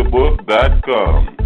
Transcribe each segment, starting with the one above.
BangTheBook.com.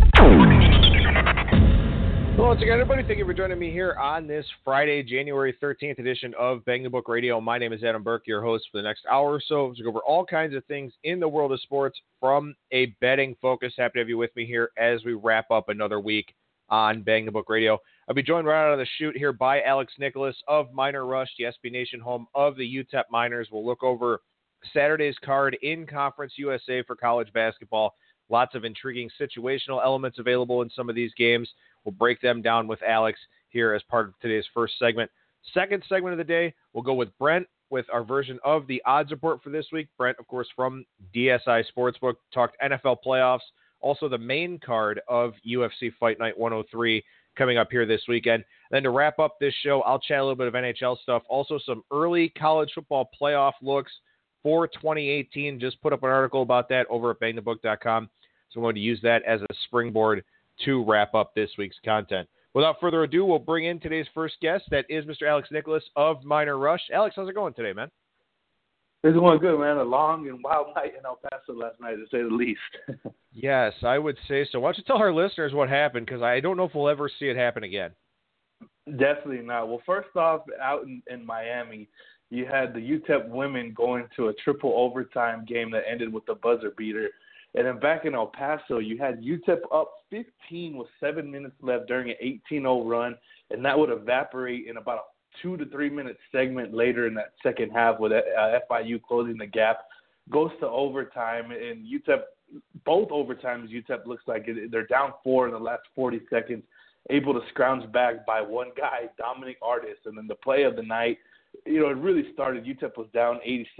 Hello once again, everybody. Thank you for joining me here on this Friday, January 13th edition of Bang the Book Radio. My name is Adam Burke, your host for the next hour or so. We'll go over all kinds of things in the world of sports from a betting focus. Happy to have you with me here as we wrap up another week on Bang the Book Radio. I'll be joined right out of the chute here by Alex Nicholas of Miner Rush, the SB Nation home of the UTEP Miners. We'll look over Saturday's card in Conference USA for college basketball. Lots of intriguing situational elements available in some of these games. We'll break them down with Alex here as part of today's first segment. Second segment of the day, we'll go with Brent with our version of the odds report for this week. Brent, of course, from DSI Sportsbook, talked NFL playoffs, also the main card of UFC Fight Night 103 coming up here this weekend. Then to wrap up this show, I'll chat a little bit of NHL stuff, also some early college football playoff looks for 2018. Just put up an article about that over at bangthebook.com. So I'm going to use that as a springboard to wrap up this week's content. Without further ado, we'll bring in today's first guest. That is Mr. Alex Nicholas of Miner Rush. Alex, how's it going today, man? It's going good, man. A long and wild night in El Paso last night, to say the least. Yes, I would say so. Why don't you tell our listeners what happened, because I don't know if we'll ever see it happen again. Definitely not. Well, first off, out in Miami, you had the UTEP women going to a triple overtime game that ended with a buzzer beater. And then back in El Paso, you had UTEP up 15 with 7 minutes left during an 18-0 run, and that would evaporate in about a 2 to 3 minute segment later in that second half with FIU closing the gap. Goes to overtime, and UTEP, both overtimes, UTEP looks like they're down 4 in the last 40 seconds, able to scrounge back by one guy, Dominic Artis. And then the play of the night, it really started. UTEP was down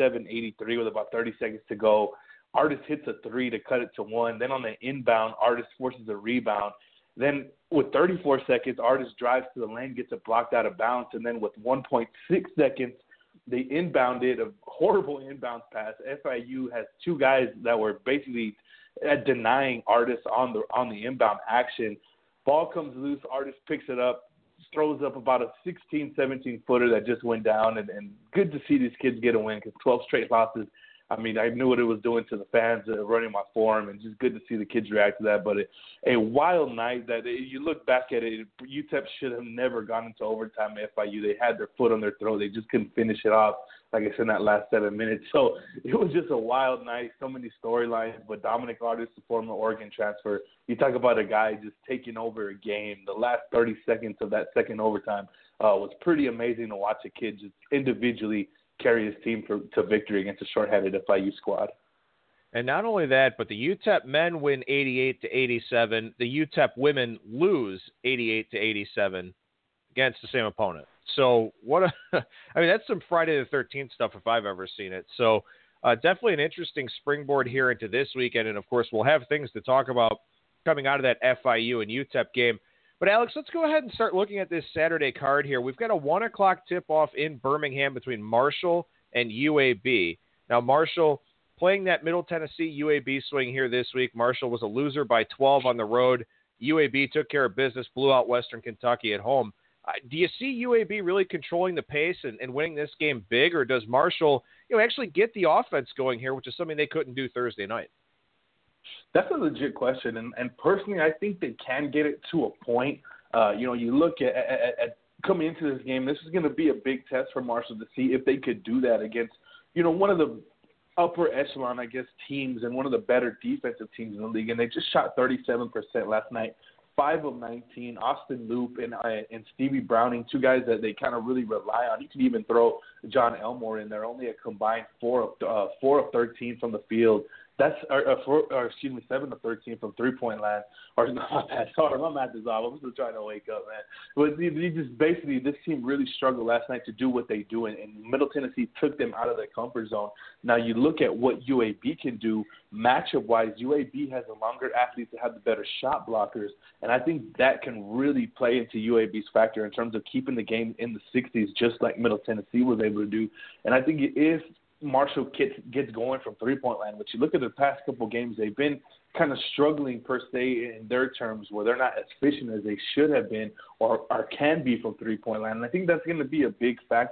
87-83 with about 30 seconds to go. Artis hits a three to cut it to 1. Then on the inbound, Artis forces a rebound. Then with 34 seconds, Artis drives to the lane, gets it blocked out of bounds. And then with 1.6 seconds, they inbounded a horrible inbound pass. FIU has two guys that were basically denying Artis on the inbound action. Ball comes loose. Artis picks it up, throws up about a 16, 17-footer that just went down. And good to see these kids get a win, because 12 straight losses, I mean, I knew what it was doing to the fans running my forum, and just good to see the kids react to that. But a wild night that you look back at it, UTEP should have never gone into overtime at FIU. They had their foot on their throat. They just couldn't finish it off, like I said, in that last 7 minutes. So it was just a wild night, so many storylines. But Dominic Artis, the former Oregon transfer, you talk about a guy just taking over a game. The last 30 seconds of that second overtime was pretty amazing to watch a kid just individually carry his team to victory against a shorthanded FIU squad. And not only that, but the UTEP men win 88-87. The UTEP women lose 88-87 against the same opponent. So that's some Friday the 13th stuff if I've ever seen it. So definitely an interesting springboard here into this weekend. And of course, we'll have things to talk about coming out of that FIU and UTEP game. But, Alex, let's go ahead and start looking at this Saturday card here. We've got a 1 o'clock tip-off in Birmingham between Marshall and UAB. Now, Marshall playing that Middle Tennessee UAB swing here this week. Marshall was a loser by 12 on the road. UAB took care of business, blew out Western Kentucky at home. Do you see UAB really controlling the pace and winning this game big, or does Marshall actually get the offense going here, which is something they couldn't do Thursday night? That's a legit question, and personally, I think they can get it to a point. You look at coming into this game, this is going to be a big test for Marshall to see if they could do that against, one of the upper echelon, teams and one of the better defensive teams in the league, and they just shot 37% last night. 5 of 19, Austin Loop and Stevie Browning, two guys that they kind of really rely on. You can even throw John Elmore in there, only a combined 4 of 13 from the field. That's 7 of 13 from three-point line. Or sorry, my math is off. I'm still trying to wake up, man. But you just basically, this team really struggled last night to do what they do, and Middle Tennessee took them out of their comfort zone. Now you look at what UAB can do matchup-wise. UAB has the longer athletes that have the better shot blockers, and I think that can really play into UAB's factor in terms of keeping the game in the 60s, just like Middle Tennessee was able to do. And I think if Marshall gets going from three-point line, but you look at the past couple games, they've been kind of struggling per se in their terms, where they're not as efficient as they should have been or can be from three-point line. And I think that's going to be a big factor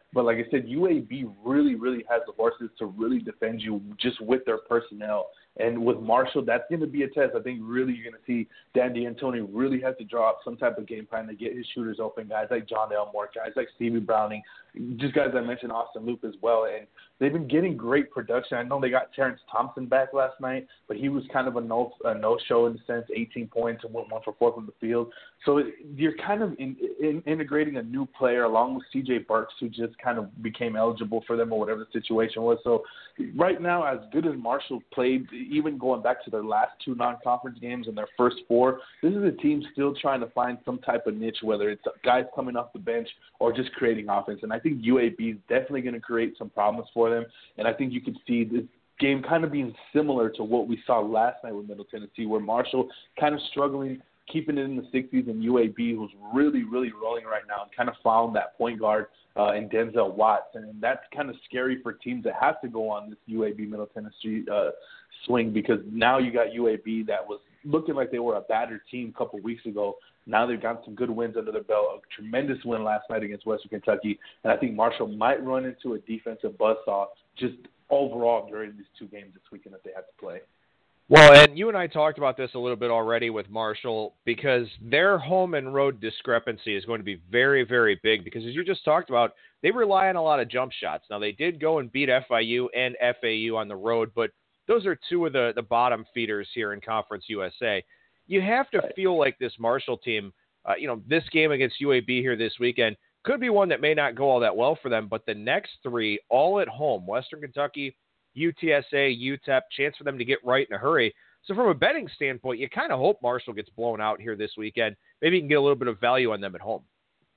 But like I said, UAB really, really has the horses to really defend you just with their personnel. And with Marshall, that's going to be a test. I think really you're going to see Dan D'Antoni really has to draw up some type of game plan to get his shooters open, guys like John Elmore, guys like Stevie Browning, just guys I mentioned, Austin Loop as well. And they've been getting great production. I know they got Terrence Thompson back last night, but he was kind of a no-show in the sense, 18 points and went 1 for 4 from the field. So you're kind of integrating a new player along with C.J. Burks, who just kind of became eligible for them or whatever the situation was. So right now, as good as Marshall played, even going back to their last 2 non-conference games and their first 4, this is a team still trying to find some type of niche, whether it's guys coming off the bench or just creating offense. And I think UAB is definitely going to create some problems for them. And I think you can see this game kind of being similar to what we saw last night with Middle Tennessee, where Marshall kind of struggling, keeping it in the 60s, and UAB, who's really, really rolling right now, and kind of found that point guard in Denzel Watts. And that's kind of scary for teams that have to go on this UAB Middle Tennessee swing, because now you got UAB that was looking like they were a battered team a couple weeks ago. Now they've got some good wins under their belt, a tremendous win last night against Western Kentucky. And I think Marshall might run into a defensive buzzsaw just overall during these 2 games this weekend that they have to play. Well, and you and I talked about this a little bit already with Marshall, because their home and road discrepancy is going to be very, very big, because as you just talked about, they rely on a lot of jump shots. Now, they did go and beat FIU and FAU on the road, but those are 2 of the bottom feeders here in Conference USA. You have to feel like this Marshall team, this game against UAB here this weekend could be one that may not go all that well for them, but the next 3 all at home, Western Kentucky, UTSA, UTEP, chance for them to get right in a hurry. So from a betting standpoint, you kind of hope Marshall gets blown out here this weekend. Maybe you can get a little bit of value on them at home.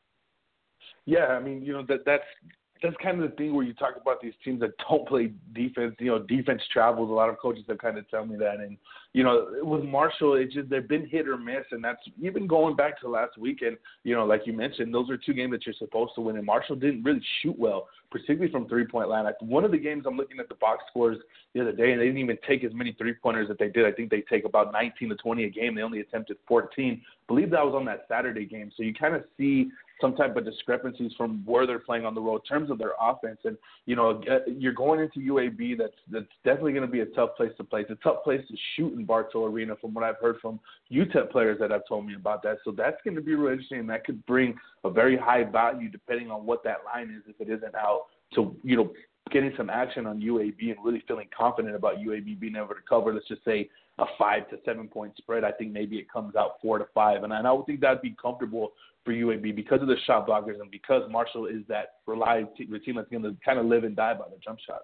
Yeah, I mean, that's kind of the thing where you talk about these teams that don't play defense. Defense travels. A lot of coaches have kind of tell me that. And, with Marshall, it's just they've been hit or miss. And that's even going back to last weekend, like you mentioned, those are 2 games that you're supposed to win. And Marshall didn't really shoot well, particularly from three-point line. One of the games, I'm looking at the box scores the other day, and they didn't even take as many three-pointers that they did. I think they take about 19 to 20 a game. They only attempted 14. I believe that was on that Saturday game. So you kind of see some type of discrepancies from where they're playing on the road in terms of their offense. And, you're going into UAB that's definitely going to be a tough place to play. It's a tough place to shoot in Bartow Arena from what I've heard from UTEP players that have told me about that. So that's going to be really interesting, and that could bring a very high value depending on what that line is if it isn't out to, getting some action on UAB and really feeling confident about UAB being able to cover, let's just say, a 5 to 7 point spread. I think maybe it comes out 4 to 5, and I would think that'd be comfortable for UAB because of the shot blockers and because Marshall is that reliable team that's going to kind of live and die by the jump shots.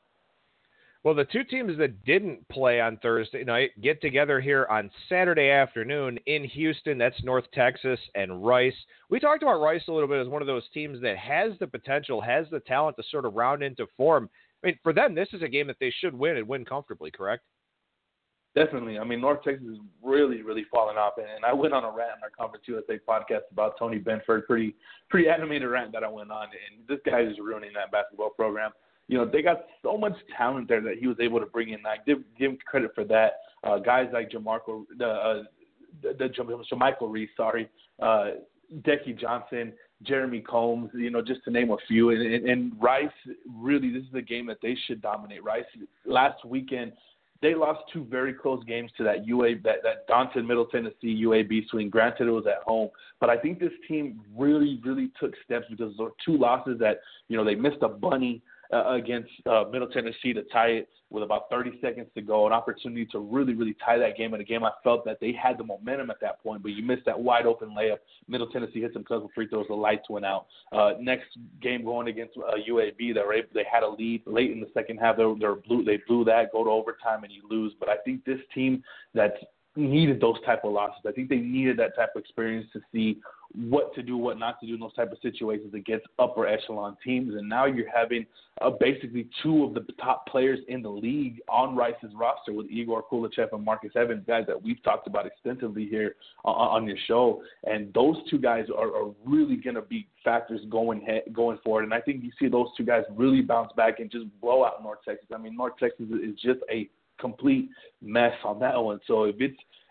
Well, the 2 teams that didn't play on Thursday night get together here on Saturday afternoon in Houston. That's North Texas and Rice. We talked about Rice a little bit as one of those teams that has the potential, has the talent to sort of round into form. I mean, for them, this is a game that they should win and win comfortably, correct? Definitely. I mean, North Texas is really, really falling off. And I went on a rant on our Conference USA podcast about Tony Benford, pretty animated rant that I went on. And this guy is ruining that basketball program. They got so much talent there that he was able to bring in. I give him credit for that. Guys like Jermichael Reese, Decky Johnson, Jeremy Combs, just to name a few. And Rice, really, this is a game that they should dominate. Rice, last weekend, they lost 2 very close games to that that daunting Middle Tennessee UAB swing. Granted, it was at home, but I think this team really, really took steps because there were 2 losses that, they missed a bunny against Middle Tennessee to tie it with about 30 seconds to go, an opportunity to really, really tie that game. In a game I felt that they had the momentum at that point, but you missed that wide open layup. Middle Tennessee hit some couple free throws, the lights went out. Next game going against UAB, they had a lead late in the second half. They blew that, go to overtime, and you lose. But I think this team that's needed those type of losses. I think they needed that type of experience to see what to do, what not to do in those type of situations against upper echelon teams. And now you're having basically 2 of the top players in the league on Rice's roster with Igor Kulichev and Marcus Evans, guys that we've talked about extensively here on your show. And those 2 guys are really going to be factors going forward. And I think you see those 2 guys really bounce back and just blow out North Texas. I mean, North Texas is just a complete mess on that one. So if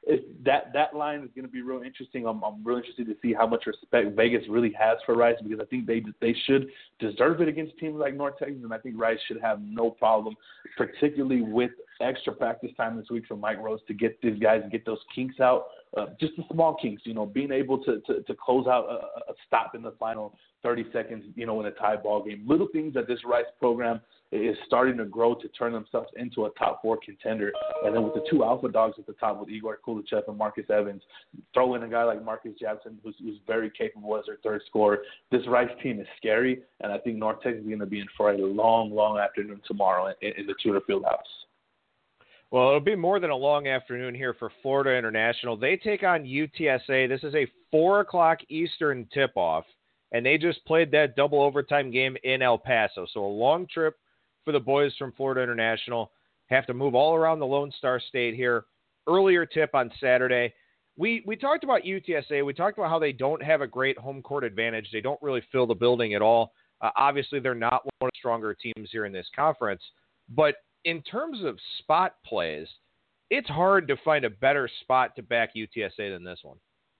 that line is going to be real interesting. I'm real interested to see how much respect Vegas really has for Rice, because I think they should deserve it against teams like North Texas, and I think Rice should have no problem, particularly with extra practice time this week from Mike Rose, to get these guys and get those kinks out, just the small kinks, being able to close out a stop in the final 30 seconds, in a tie ball game. Little things that this Rice program is starting to grow to turn themselves into a top 4 contender. And then with the 2 alpha dogs at the top with Igor Kulichev and Marcus Evans, throw in a guy like Marcus Jackson who's very capable as their third scorer. This Rice team is scary, and I think North Texas is going to be in for a long, long afternoon tomorrow in the Tudor Fieldhouse. Well, it'll be more than a long afternoon here for Florida International. They take on UTSA. This is a 4 o'clock Eastern tip-off, and they just played that double overtime game in El Paso. So a long trip for the boys from Florida International. Have to move all around the Lone Star State here. Earlier tip on Saturday. We talked about UTSA. We talked about how they don't have a great home court advantage. They don't really fill the building at all. Obviously, they're not one of the stronger teams here in this conference. But in terms of spot plays, it's hard to find a better spot to back UTSA than this one.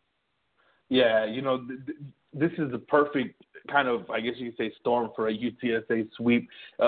Yeah, this is the perfect kind of, I guess you could say, storm for a UTSA sweep.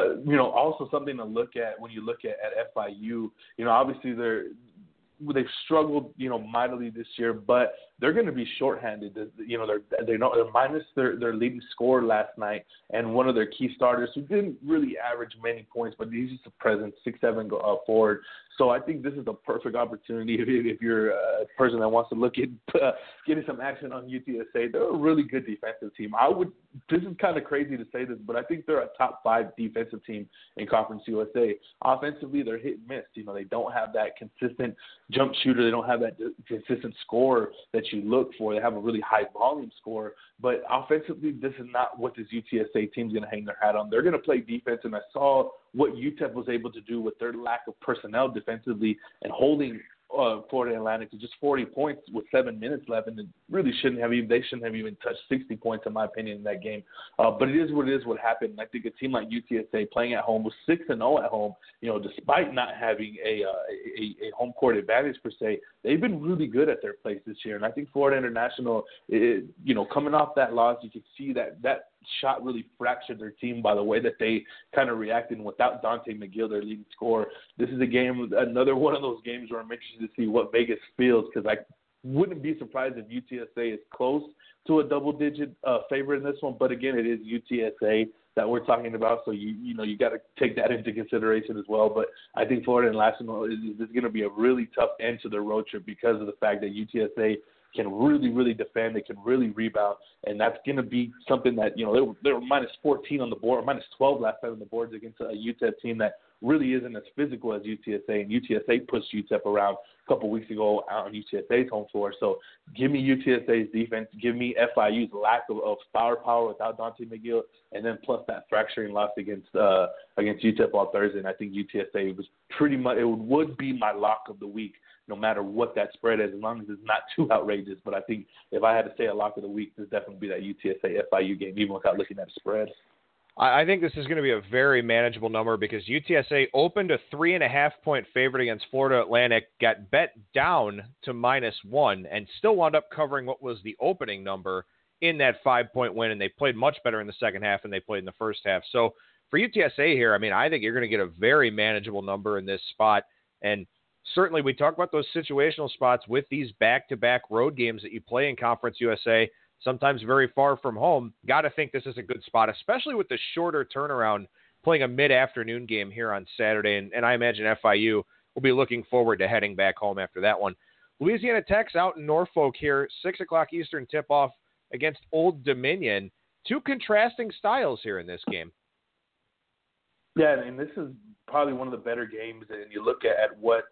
Also something to look at when you look at FIU. Obviously they've struggled, mightily this year, but they're going to be shorthanded. They're minus their leading scorer last night, and one of their key starters who didn't really average many points, but he's just a presence, 6'7" forward. So I think this is a perfect opportunity if you're a person that wants to look at getting some action on UTSA. They're a really good defensive team. This is kind of crazy to say this, but I think they're a top 5 defensive team in Conference USA. Offensively, they're hit and miss. They don't have that consistent jump shooter. They don't have that consistent scorer that you look for. They have a really high volume scorer, but offensively, this is not what this UTSA team's going to hang their hat on. They're going to play defense, and I saw what UTEP was able to do with their lack of personnel defensively and holding Florida Atlantic to just 40 points with 7 minutes left, and they shouldn't have even touched 60 points in my opinion in that game. But it is what happened. And I think a team like UTSA playing at home with 6-0 at home, despite not having a home court advantage per se, they've been really good at their place this year. And I think Florida International, coming off that loss, you could see that shot really fractured their team by the way that they kind of reacted without Dante McGill, their leading scorer. This is another one of those games where I'm interested to see what Vegas feels, because I wouldn't be surprised if UTSA is close to a double-digit favorite in this one. But again, it is UTSA that we're talking about, so you got to take that into consideration as well. But I think Florida International is going to be a really tough end to their road trip because of the fact that UTSA can really, really defend. They can really rebound, and that's going to be something that, they were minus 14 on the board, minus 12 last time on the boards against a UTEP team that really isn't as physical as UTSA, and UTSA pushed UTEP around a couple weeks ago out on UTSA's home floor. So give me UTSA's defense, give me FIU's lack of star power without Dante McGill, and then plus that fracturing loss against UTEP on Thursday. And I think UTSA was pretty much, it would be my lock of the week, no matter what that spread is, as long as it's not too outrageous. But I think if I had to say a lock of the week, this definitely be that UTSA FIU game, even without looking at the spread. I think this is going to be a very manageable number because UTSA opened a 3.5-point favorite against Florida Atlantic, got bet down to -1, and still wound up covering what was the opening number in that 5-point win, and they played much better in the second half than they played in the first half. So for UTSA here, I think you're going to get a very manageable number in this spot, and certainly we talk about those situational spots with these back-to-back road games that you play in Conference USA, sometimes very far from home. Got to think this is a good spot, especially with the shorter turnaround, playing a mid-afternoon game here on Saturday. And I imagine FIU will be looking forward to heading back home after that one. Louisiana Tech's out in Norfolk here, 6 o'clock Eastern tip-off against Old Dominion. Two contrasting styles here in this game. Yeah, and this is probably one of the better games. And you look at what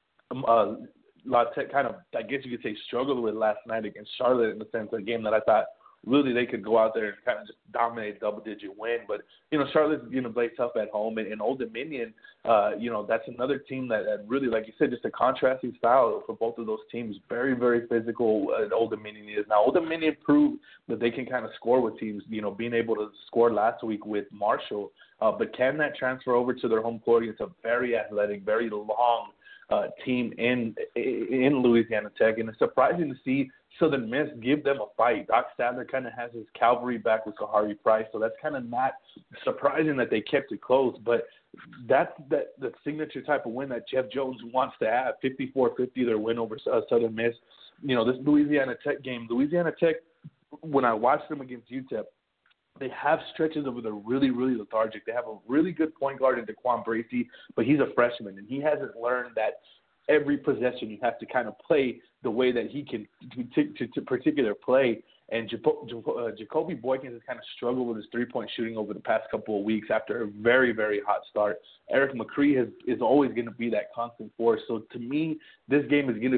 La Tech kind of, I guess you could say, struggled with last night against Charlotte, in the sense of a game that I thought really they could go out there and kind of just dominate double-digit win. But, Charlotte's going to play tough at home. And Old Dominion, that's another team that really, like you said, just a contrasting style for both of those teams. Very, very physical, Old Dominion is. Now, Old Dominion proved that they can kind of score with teams, being able to score last week with Marshall. But can that transfer over to their home court against a very athletic, very long team in Louisiana Tech, and it's surprising to see Southern Miss give them a fight. Doc Sadler kind of has his cavalry back with Kahari Price, so that's kind of not surprising that they kept it close. But that's the signature type of win that Jeff Jones wants to have, 54-50, their win over Southern Miss. You know, this Louisiana Tech game, Louisiana Tech, when I watched them against UTEP, they have stretches where they're really, really lethargic. They have a really good point guard in DeQuan Bracey, but he's a freshman, and he hasn't learned that every possession you have to kind of play the way that he can to particular play. And Jacoby Boykins has kind of struggled with his three-point shooting over the past couple of weeks after a very, very hot start. Eric McCree is always going to be that constant force. So to me, this game is going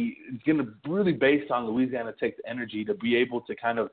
to really based on Louisiana Tech's energy to be able to kind of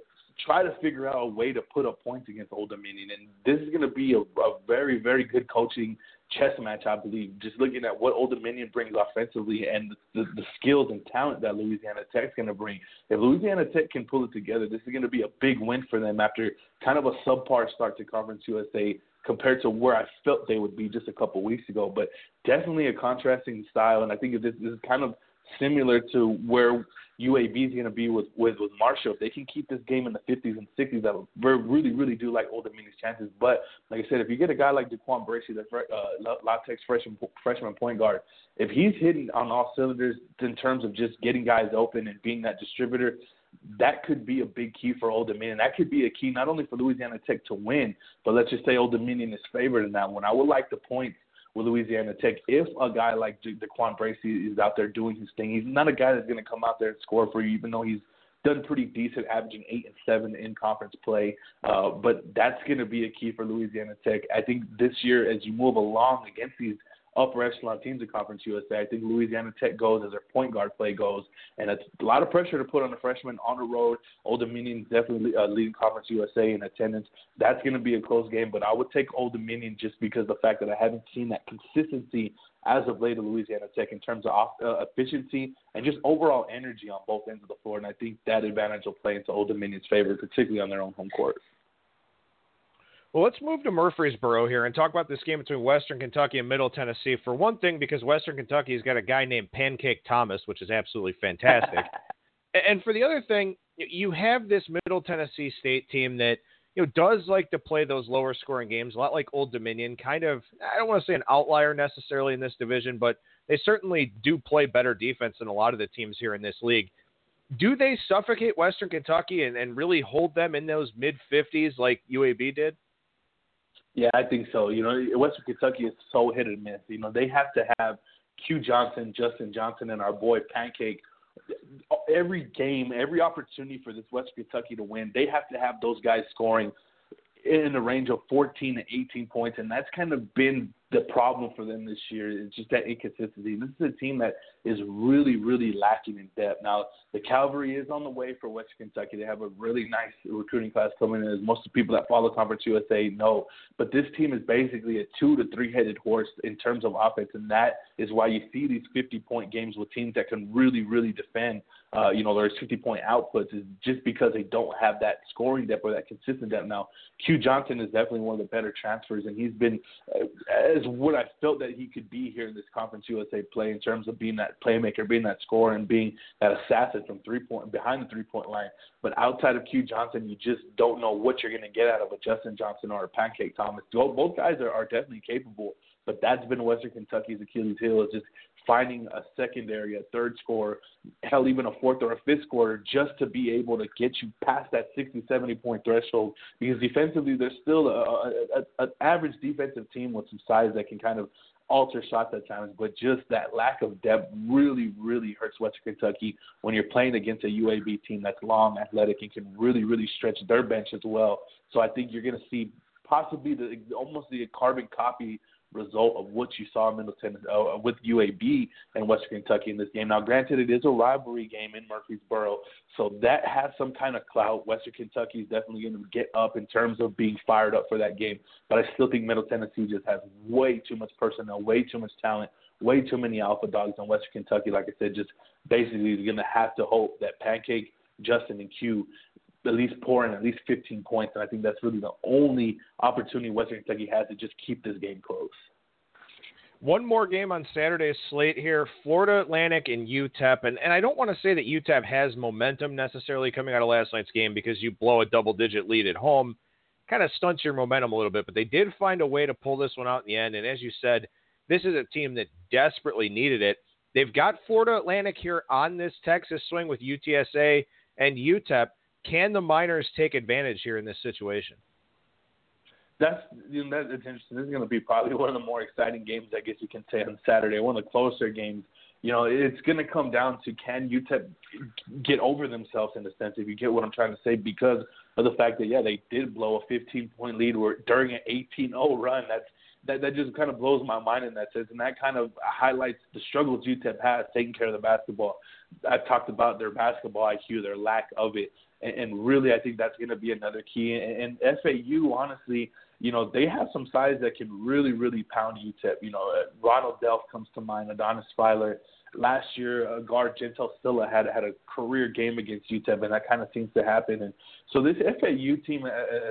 try to figure out a way to put up points against Old Dominion. And this is going to be a very, very good coaching chess match, I believe, just looking at what Old Dominion brings offensively and the skills and talent that Louisiana Tech is going to bring. If Louisiana Tech can pull it together, this is going to be a big win for them after kind of a subpar start to Conference USA compared to where I felt they would be just a couple weeks ago. But definitely a contrasting style, and I think this is kind of similar to where UAB is going to be with Marshall. If they can keep this game in the 50s and 60s, that would really, really do like Old Dominion's chances. But like I said, if you get a guy like DeQuan Bracey, the La Tech's freshman point guard, if he's hitting on all cylinders in terms of just getting guys open and being that distributor, that could be a big key for Old Dominion. That could be a key not only for Louisiana Tech to win, but let's just say Old Dominion is favored in that one. I would like the points with Louisiana Tech if a guy like DeQuan Bracey is out there doing his thing. He's not a guy that's going to come out there and score for you, even though he's done pretty decent, averaging 8 and 7 in conference play. But that's going to be a key for Louisiana Tech. I think this year, as you move along against these upper echelon teams in Conference USA, I think Louisiana Tech goes as their point guard play goes, and it's a lot of pressure to put on a freshman on the road. Old Dominion definitely leading Conference USA in attendance. That's going to be a close game, but I would take Old Dominion just because of the fact that I haven't seen that consistency as of late at Louisiana Tech in terms of efficiency and just overall energy on both ends of the floor, and I think that advantage will play into Old Dominion's favor, particularly on their own home court. Well, let's move to Murfreesboro here and talk about this game between Western Kentucky and Middle Tennessee. For one thing, because Western Kentucky's got a guy named Pancake Thomas, which is absolutely fantastic. And for the other thing, you have this Middle Tennessee State team that does like to play those lower scoring games, a lot like Old Dominion, kind of, I don't want to say an outlier necessarily in this division, but they certainly do play better defense than a lot of the teams here in this league. Do they suffocate Western Kentucky and really hold them in those mid-50s like UAB did? Yeah, I think so. Western Kentucky is so hit and miss. They have to have Q Johnson, Justin Johnson, and our boy Pancake. Every game, every opportunity for this Western Kentucky to win, they have to have those guys scoring in the range of 14 to 18 points, and that's kind of been the problem for them this year. It's just that inconsistency. This is a team that is really, really lacking in depth. Now, the cavalry is on the way for Western Kentucky. They have a really nice recruiting class coming in, as most of the people that follow Conference USA know. But this team is basically a 2 to 3-headed horse in terms of offense, and that is why you see these 50-point games with teams that can really, really defend. There's 50-point outputs is just because they don't have that scoring depth or that consistent depth. Now, Q Johnson is definitely one of the better transfers, and he's been as what I felt that he could be here in this Conference USA play in terms of being that playmaker, being that scorer, and being that assassin from behind the three-point line. But outside of Q Johnson, you just don't know what you're going to get out of a Justin Johnson or a Pancake Thomas. Both guys are definitely capable, but that's been Western Kentucky's Achilles heel, is just finding a secondary, a third scorer, hell, even a fourth or a fifth scorer, just to be able to get you past that 60, 70-point threshold. Because defensively, there's still an average defensive team with some size that can kind of alter shots at times, but just that lack of depth really, really hurts Western Kentucky when you're playing against a UAB team that's long, athletic, and can really, really stretch their bench as well. So I think you're going to see possibly almost the carbon copy result of what you saw in Middle Tennessee with UAB and Western Kentucky in this game. Now, granted, it is a rivalry game in Murfreesboro, so that has some kind of clout. Western Kentucky is definitely going to get up in terms of being fired up for that game, but I still think Middle Tennessee just has way too much personnel, way too much talent, way too many alpha dogs on Western Kentucky. Like I said, just basically is going to have to hope that Pancake, Justin, and Q at least pour in at least 15 points, and I think that's really the only opportunity Western Kentucky has to just keep this game close. One more game on Saturday's slate here, Florida Atlantic and UTEP. And I don't want to say that UTEP has momentum necessarily coming out of last night's game because you blow a double-digit lead at home. Kind of stunts your momentum a little bit, but they did find a way to pull this one out in the end. And as you said, this is a team that desperately needed it. They've got Florida Atlantic here on this Texas swing with UTSA and UTEP. Can the Miners take advantage here in this situation? That's interesting. This is going to be probably one of the more exciting games, I guess you can say, on Saturday. One of the closer games. It's going to come down to, can UTEP get over themselves in a sense, if you get what I'm trying to say, because of the fact that, they did blow a 15-point lead during an 18-0 run. That just kind of blows my mind in that sense, and that kind of highlights the struggles UTEP has taking care of the basketball. I've talked about their basketball IQ, their lack of it, and really I think that's going to be another key. And FAU, honestly, they have some size that can really, really pound UTEP. Ronald Delf comes to mind, Adonis Filer. Last year, guard Gentel Silla had a career game against UTEP, and that kind of seems to happen. And so this FAU team,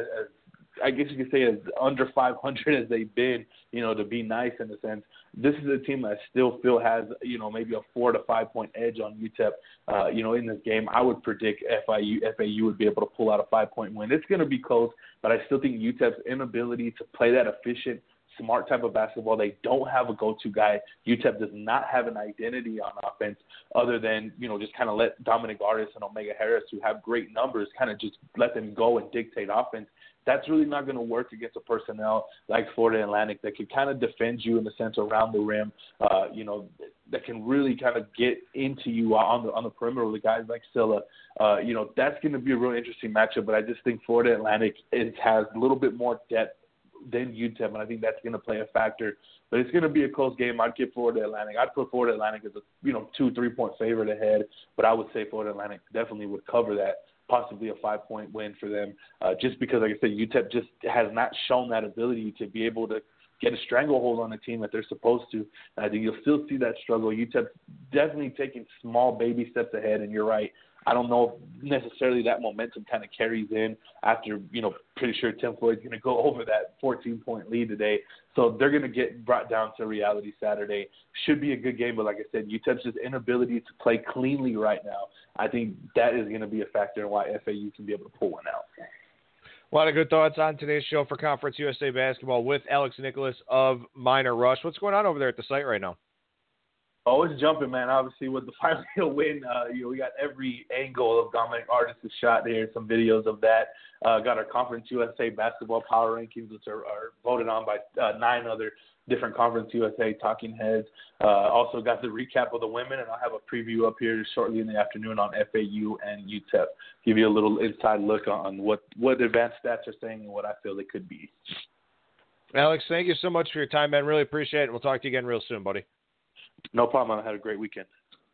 I guess you could say, as under 500 as they've been, to be nice in a sense, this is a team that I still feel has, maybe a 4 to 5 point edge on UTEP, in this game. I would predict FAU would be able to pull out a 5-point win. It's going to be close, but I still think UTEP's inability to play that efficient, smart type of basketball. They don't have a go-to guy. UTEP does not have an identity on offense other than, just kind of let Dominic Artis and Omega Harris, who have great numbers, kind of just let them go and dictate offense. That's really not going to work against a personnel like Florida Atlantic that can kind of defend you in a sense around the rim, that can really kind of get into you on the perimeter with guys like Silla. That's going to be a real interesting matchup, but I just think Florida Atlantic has a little bit more depth than UTEP, and I think that's going to play a factor. But it's going to be a close game. I'd give Florida Atlantic. I'd put Florida Atlantic as a 2-3 point favorite ahead, but I would say Florida Atlantic definitely would cover that, possibly a 5-point win for them, just because, like I said, UTEP just has not shown that ability to be able to get a stranglehold on the team that they're supposed to. And I think you'll still see that struggle. UTEP definitely taking small baby steps ahead, and you're right. I don't know if necessarily that momentum kind of carries in after, pretty sure Tim Floyd's going to go over that 14-point lead today. So they're going to get brought down to reality Saturday. Should be a good game, but like I said, UTEP's just inability to play cleanly right now, I think that is going to be a factor in why FAU can be able to pull one out. A lot of good thoughts on today's show for Conference USA Basketball with Alex Nicholas of Miner Rush. What's going on over there at the site right now? Oh, it's jumping, man. Obviously, with the final win, we got every angle of Dominic Artis' shot there, some videos of that. Got our Conference USA Basketball Power Rankings, which are voted on by 9 other different Conference USA talking heads. Also got the recap of the women, and I'll have a preview up here shortly in the afternoon on FAU and UTEP. Give you a little inside look on what advanced stats are saying and what I feel they could be. Alex, thank you so much for your time, man. Really appreciate it. We'll talk to you again real soon, buddy. No problem. I had a great weekend.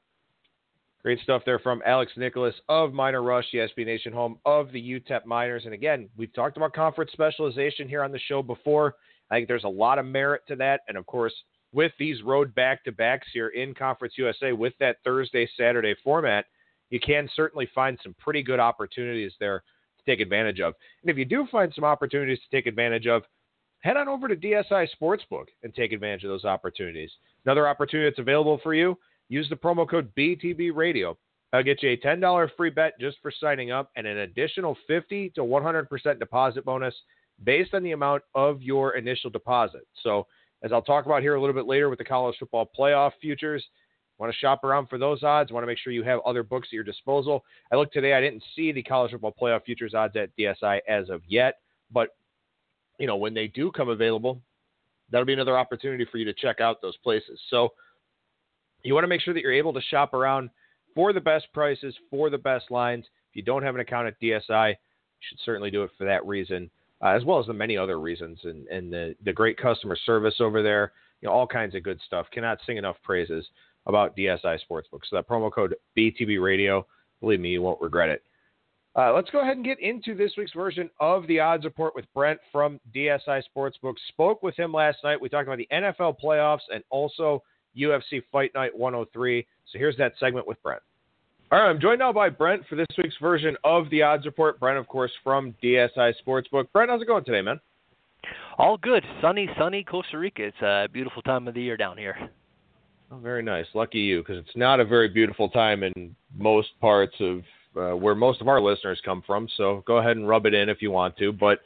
Great stuff there from Alex Nicholas of Miner Rush, the SB Nation home of the UTEP Miners. And again, we've talked about conference specialization here on the show before. I think there's a lot of merit to that. And of course, with these road back-to-backs here in Conference USA with that Thursday-Saturday format, you can certainly find some pretty good opportunities there to take advantage of. And if you do find some opportunities to take advantage of, head on over to DSI Sportsbook and take advantage of those opportunities. Another opportunity that's available for you, use the promo code BTBRadio. I'll get you a $10 free bet just for signing up and an additional 50 to 100% deposit bonus based on the amount of your initial deposit. So as I'll talk about here a little bit later with the college football playoff futures, want to shop around for those odds, want to make sure you have other books at your disposal. I looked today, I didn't see the college football playoff futures odds at DSI as of yet, but when they do come available, that'll be another opportunity for you to check out those places. So you want to make sure that you're able to shop around for the best prices, for the best lines. If you don't have an account at DSI, you should certainly do it for that reason, as well as the many other reasons and the great customer service over there, all kinds of good stuff. Cannot sing enough praises about DSI Sportsbook. So that promo code BTB Radio, believe me, you won't regret it. Let's go ahead and get into this week's version of the Odds Report with Brent from DSI Sportsbook. Spoke with him last night. We talked about the NFL playoffs and also UFC Fight Night 103. So here's that segment with Brent. All right, I'm joined now by Brent for this week's version of the Odds Report. Brent, of course, from DSI Sportsbook. Brent, how's it going today, man? All good. Sunny Costa Rica. It's a beautiful time of the year down here. Oh, very nice. Lucky you, because it's not a very beautiful time in most parts of where most of our listeners come from. So go ahead and rub it in if you want to. But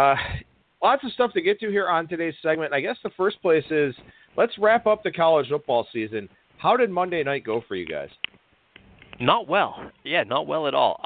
lots of stuff to get to here on today's segment. I guess the first place is let's wrap up the college football season. How did Monday night go for you guys? Not well. Yeah, not well at all.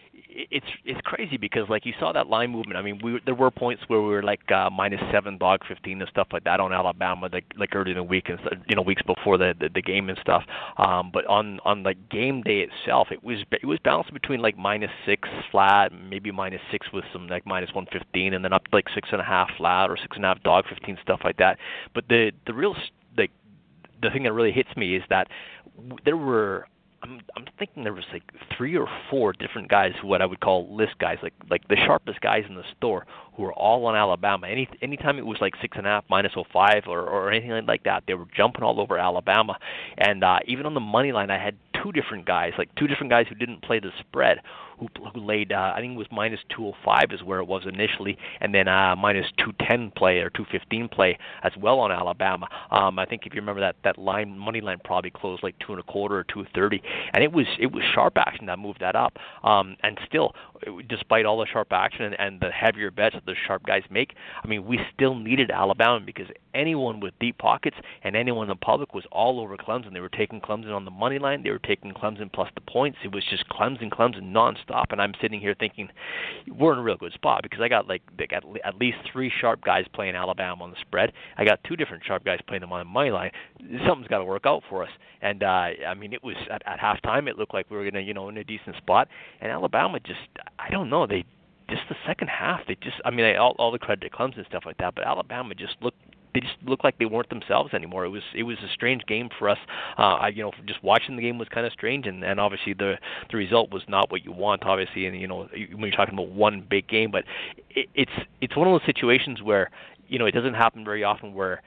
It's crazy because like you saw that line movement. I mean, there were points where we were like -7, dog 15 and stuff like that on Alabama, like early in the week and weeks before the game and stuff. But on like game day itself, it was balanced between like -6 flat, maybe -6 with some like -115, and then up to like 6.5 flat or 6.5 dog 15 stuff like that. But the real like the thing that really hits me is that there were. I'm thinking there was like 3 or 4 different guys who what I would call list guys, like the sharpest guys in the store who were all on Alabama. Anytime it was like 6.5, -05 or anything like that, they were jumping all over Alabama. And even on the money line, I had 2 different guys who didn't play the spread, who laid I think it was -205 is where it was initially, and then -210 play or 215 play as well on Alabama. I think if you remember that money line probably closed like 2.25 or 230, and it was sharp action that moved that up. And still, despite all the sharp action and the heavier bets that the sharp guys make, I mean, we still needed Alabama because anyone with deep pockets and anyone in the public was all over Clemson. They were taking Clemson on the money line. They were taking Clemson plus the points. It was just Clemson nonstop. And I'm sitting here thinking, we're in a real good spot because I got at least 3 sharp guys playing Alabama on the spread. I got 2 different sharp guys playing them on the money line. Something's got to work out for us. And I mean, it was at halftime. It looked like we were gonna, in a decent spot. And Alabama just, I don't know, the second half, all the credit to Clemson and stuff like that, but Alabama just looked like they weren't themselves anymore. It was a strange game for us. Just watching the game was kind of strange, and obviously the result was not what you want, obviously. And when you're talking about one big game, but it's one of those situations where it doesn't happen very often where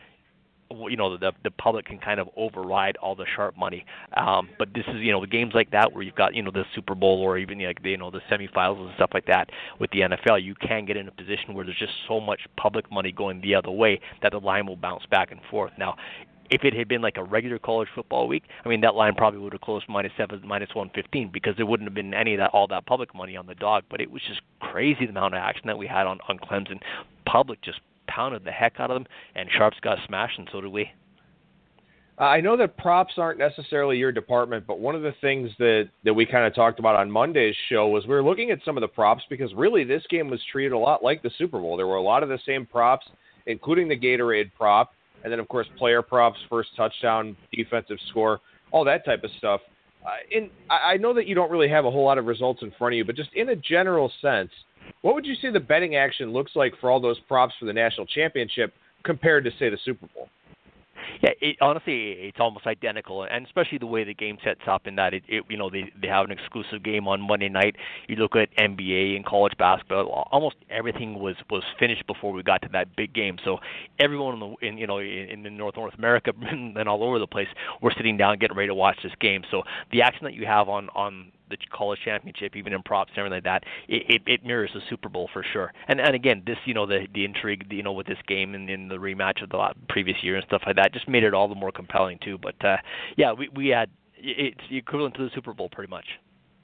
the public can kind of override all the sharp money. But this is, the games like that where you've got, the Super Bowl or even, the semifinals and stuff like that with the NFL, you can get in a position where there's just so much public money going the other way that the line will bounce back and forth. Now, if it had been like a regular college football week, I mean, that line probably would have closed -7, -115 because there wouldn't have been all that public money on the dog. But it was just crazy the amount of action that we had on Clemson. Public just pounded the heck out of them, and sharps got smashed, and so did we. I know that props aren't necessarily your department, but one of the things that we kind of talked about on Monday's show was we were looking at some of the props because really this game was treated a lot like the Super Bowl. There were a lot of the same props, including the Gatorade prop, and then, of course, player props, first touchdown, defensive score, all that type of stuff. I know that you don't really have a whole lot of results in front of you, but just in a general sense, what would you say the betting action looks like for all those props for the national championship compared to, say, the Super Bowl? Yeah, honestly, it's almost identical, and especially the way the game sets up in that they have an exclusive game on Monday night. You look at NBA and college basketball; almost everything was finished before we got to that big game. So everyone in North America and all over the place, we're sitting down getting ready to watch this game. So the action that you have on the college championship, even in props and everything like that, it mirrors the Super Bowl for sure. And again, this the intrigue with this game and in the rematch of the previous year and stuff like that just made it all the more compelling too. But we had it's equivalent to the Super Bowl pretty much.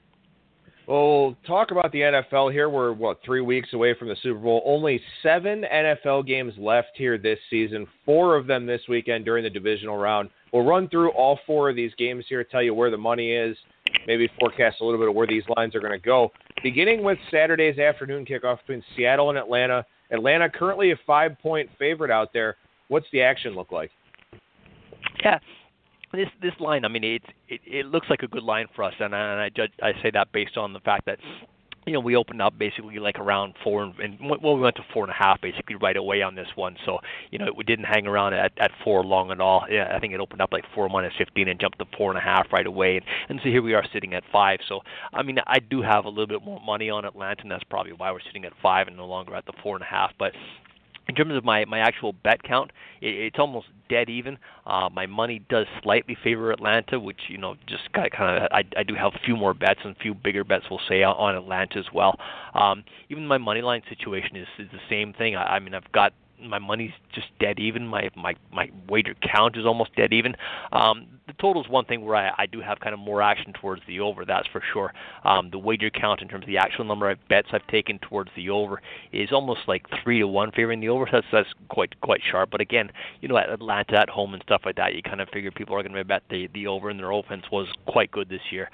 Well, talk about the NFL here. We're 3 weeks away from the Super Bowl. Only 7 NFL games left here this season. 4 of them this weekend during the divisional round. We'll run through all 4 of these games here, tell you where the money is, maybe forecast a little bit of where these lines are going to go. Beginning with Saturday's afternoon kickoff between Seattle and Atlanta. Atlanta currently a 5-point favorite out there. What's the action look like? Yeah. This line, I mean, it looks like a good line for us, and I say that based on the fact that we opened up basically like around 4, and we went to 4.5 basically right away on this one. So we didn't hang around at 4 long at all. Yeah, I think it opened up like 4 -15 and jumped to 4.5 right away, and so here we are sitting at 5. So I mean, I do have a little bit more money on Atlanta, and that's probably why we're sitting at 5 and no longer at the 4.5. But In terms of my actual bet count, it's almost dead even. My money does slightly favor Atlanta, which just kind of I do have a few more bets and a few bigger bets, we'll say, on Atlanta as well. Even my money line situation is the same thing. I mean, I've got my money's just dead even. My wager count is almost dead even. The total is one thing where I do have kind of more action towards the over, that's for sure. The wager count in terms of the actual number of bets I've taken towards the over is almost like 3-1 favoring the over. So that's quite sharp. But again, at Atlanta at home and stuff like that, you kind of figure people are going to bet the over, and their offense was quite good this year.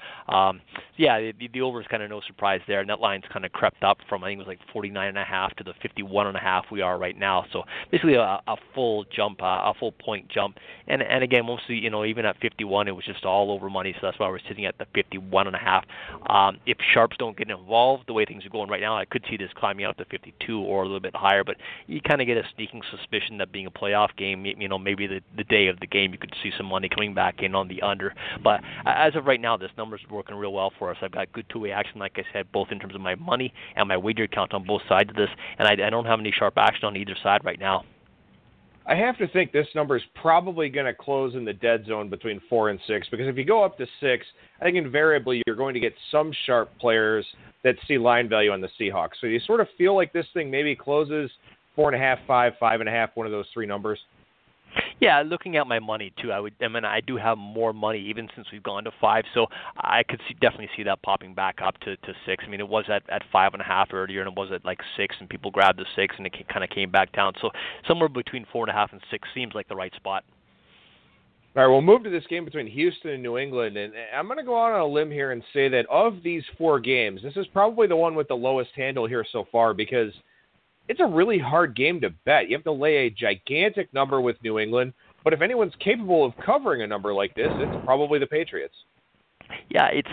The over is kind of no surprise there, and that line's kind of crept up from, I think it was like 49.5 to the 51.5 we are right now. So basically a full jump, a full point jump. And again, mostly, even at 51, it was just all over money, so that's why we're sitting at the 51.5. If sharps don't get involved, the way things are going right now, I could see this climbing out to 52 or a little bit higher, but you kind of get a sneaking suspicion that being a playoff game, maybe the day of the game, you could see some money coming back in on the under. But as of right now, this number's working real well for us. I've got good two-way action, like I said, both in terms of my money and my wager count on both sides of this, and I don't have any sharp action on either side right now. I have to think this number is probably going to close in the dead zone between 4 and 6, because if you go up to 6, I think invariably you're going to get some sharp players that see line value on the Seahawks. So you sort of feel like this thing maybe closes 4.5, 5, 5.5, one of those three numbers. Yeah, looking at my money too, I do have more money even since we've gone to 5, so I could definitely see that popping back up to 6. I mean, it was at 5.5 earlier, and it was at like 6, and people grabbed the 6, and it kind of came back down. So somewhere between 4.5 and 6 seems like the right spot. All right, we'll move to this game between Houston and New England, and I'm going to go out on a limb here and say that of these 4 games, this is probably the one with the lowest handle here so far, because it's a really hard game to bet. You have to lay a gigantic number with New England, but if anyone's capable of covering a number like this, it's probably the Patriots. Yeah, it's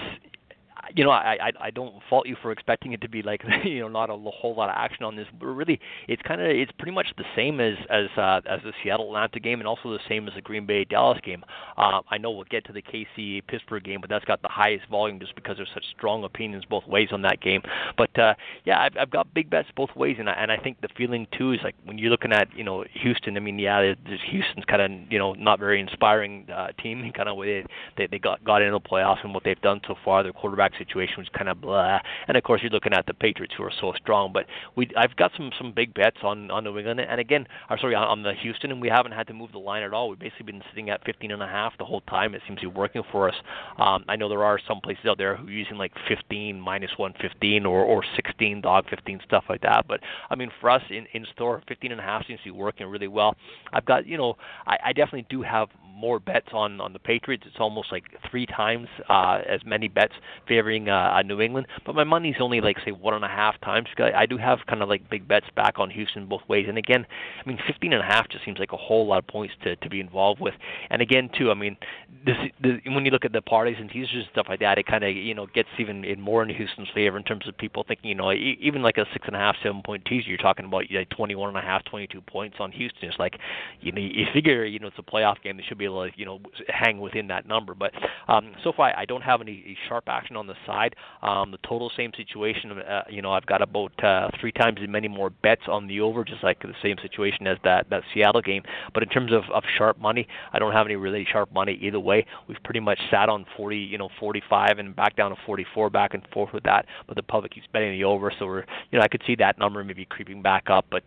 I don't fault you for expecting it to be like not a whole lot of action on this, but really it's pretty much the same as the Seattle Atlanta game, and also the same as the Green Bay Dallas game. I know we'll get to the KC Pittsburgh game, but that's got the highest volume just because there's such strong opinions both ways on that game. But I've got big bets both ways, and I think the feeling too is like when you're looking at Houston. I mean, Houston's kind of not very inspiring team. Kind of way they got into the playoffs and what they've done so far. Their quarterback situation was kind of blah, and of course you're looking at the Patriots who are so strong. But I've got some big bets on New England, and again, on the Houston, and we haven't had to move the line at all. We've basically been sitting at 15.5 the whole time. It seems to be working for us. I know there are some places out there who are using like 15 -115 or 16 dog 15 stuff like that. But I mean, for us in store, 15.5 seems to be working really well. I've got I definitely do have more bets on the Patriots. It's almost like 3 times as many bets favoring New England, but my money's only like say 1.5 times. I do have kind of like big bets back on Houston both ways, and again, I mean 15.5 just seems like a whole lot of points to be involved with. And again too, I mean when you look at the parties and teasers and stuff like that, it kind of gets even more in Houston's favor in terms of people thinking even like a 6.5, 7-point teaser, you're talking about 21.5, 22 points on Houston. It's like you figure it's a playoff game, they should be able to hang within that number. But so far I don't have any sharp action on the side. The total same situation. I've got about 3 times as many more bets on the over, just like the same situation as that Seattle game. But in terms of sharp money, I don't have any really sharp money either way. We've pretty much sat on 40, 45, and back down to 44, back and forth with that. But the public keeps betting the over, so we're I could see that number maybe creeping back up. But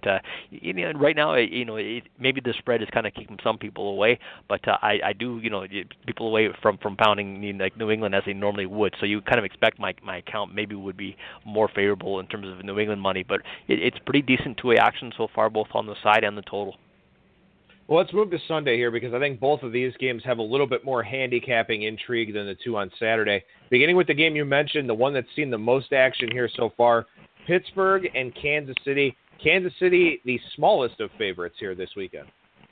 right now, maybe the spread is kind of keeping some people away, but I do people away from pounding like New England as they normally would. So you kind of expect my account maybe would be more favorable in terms of New England money, but it's pretty decent two-way action so far, both on the side and the total. Well, let's move to Sunday here, because I think both of these games have a little bit more handicapping intrigue than the two on Saturday. Beginning with the game you mentioned, the one that's seen the most action here so far, Pittsburgh and Kansas City. Kansas City, the smallest of favorites here this weekend.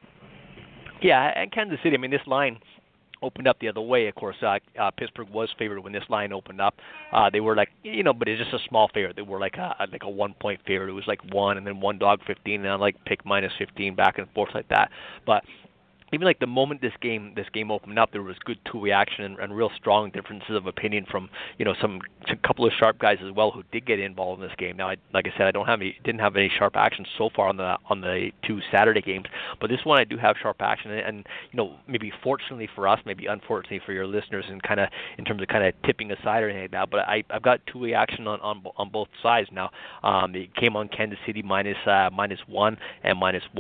Yeah, and Kansas City, I mean, this line opened up the other way. Of course, Pittsburgh was favored when this line opened up. They were like, but it's just a small favorite. They were like a 1-point favorite. It was like 1 and then 1 dog 15, and I like pick -15 back and forth like that. But even like the moment this game opened up, there was good two-way action and real strong differences of opinion from some couple of sharp guys as well who did get involved in this game. Now, like I said, didn't have any sharp action so far on the two Saturday games, but this one I do have sharp action, and maybe fortunately for us, maybe unfortunately for your listeners, and kind of in terms of kind of tipping aside or anything like that. But I've got two-way action on both sides now. It came on Kansas City minus -1 and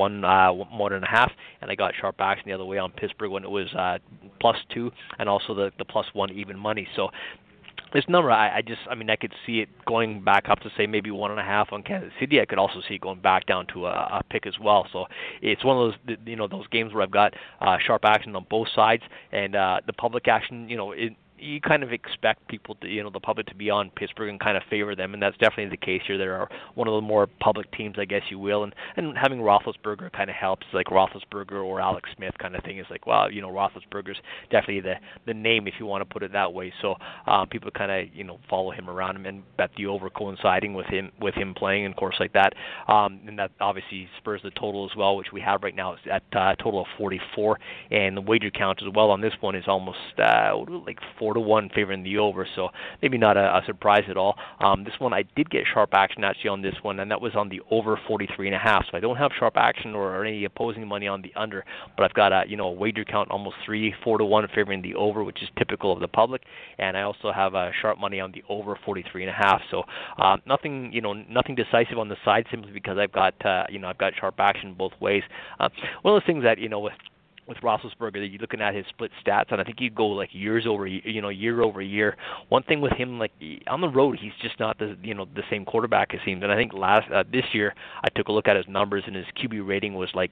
-1.5, and I got sharp action the other way on Pittsburgh when it was +2, and also the +1 even money. So this number, I could see it going back up to say maybe 1.5 on Kansas City. I could also see it going back down to a pick as well. So it's one of those those games where I've got sharp action on both sides, and the public action, you kind of expect people to, the public to be on Pittsburgh and kind of favor them, and that's definitely the case here. They're one of the more public teams, I guess you will, and having Roethlisberger kind of helps, like Roethlisberger or Alex Smith kind of thing. Is like, wow, Roethlisberger's definitely the name, if you want to put it that way. So people kind of follow him around him and bet the over coinciding with him playing, and of course like that, and that obviously spurs the total as well, which we have right now at a total of 44, and the wager count as well on this one is almost like 4-1 favoring the over, so maybe not a surprise at all. This one I did get sharp action actually on this one, and that was on the over 43.5. So I don't have sharp action or any opposing money on the under, but I've got a wager count almost 4-1 favoring the over, which is typical of the public, and I also have sharp money on the over 43.5. So nothing decisive on the side, simply because I've got I've got sharp action both ways. One of those things that with Roethlisberger, that you're looking at his split stats, and I think you go like year over year. One thing with him, like on the road, he's just not the same quarterback, it seems. And I think this year I took a look at his numbers, and his QB rating was like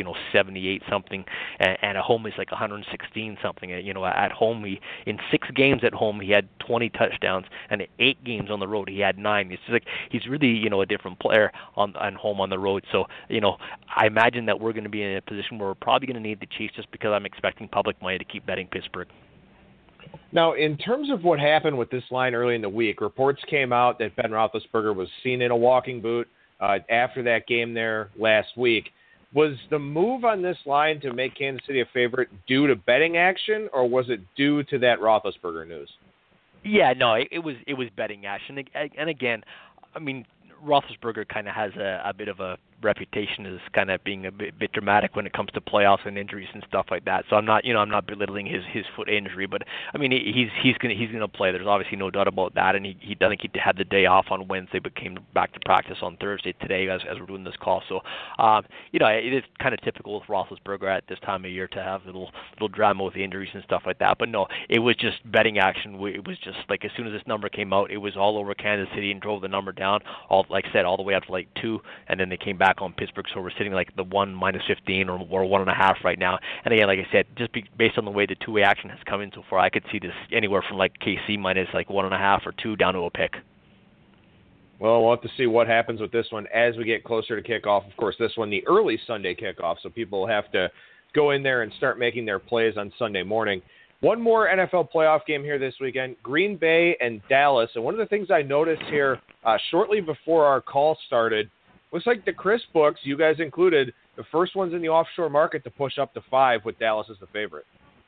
78 something, and at home he's like 116 something. At home, in 6 games at home he had 20 touchdowns, and in 8 games on the road he had 9. It's just like he's really a different player on home on the road. So I imagine that we're going to be in a position where we're probably going to need the Chiefs, just because I'm expecting public money to keep betting Pittsburgh. Now, in terms of what happened with this line early in the week, reports came out that Ben Roethlisberger was seen in a walking boot after that game there last week. Was the move on this line to make Kansas City a favorite due to betting action, or was it due to that Roethlisberger news? Yeah, no, it was betting action. And again, I mean, Roethlisberger kind of has a bit of a reputation as kind of being a bit dramatic when it comes to playoffs and injuries and stuff like that. So I'm not belittling his foot injury, but I mean he's gonna play. There's obviously no doubt about that, and he doesn't get to have the day off on Wednesday, but came back to practice on Thursday today as we're doing this call. So it is kind of typical with Roethlisberger at this time of year to have little drama with the injuries and stuff like that. But no, it was just betting action. It was just like as soon as this number came out, it was all over Kansas City and drove the number down. All the way up to like 2, and then they came back on Pittsburgh, so we're sitting like the 1 -15 or 1.5 right now. And again, like I said, just based on the way the two-way action has come in so far, I could see this anywhere from like KC minus like 1.5 or 2 down to a pick. Well, we'll have to see what happens with this one as we get closer to kickoff. Of course, this one, the early Sunday kickoff, so people will have to go in there and start making their plays on Sunday morning. One more NFL playoff game here this weekend, Green Bay and Dallas. And one of the things I noticed here shortly before our call started, looks like the Chris books, you guys included, the first ones in the offshore market to push up to 5 with Dallas as the favorite.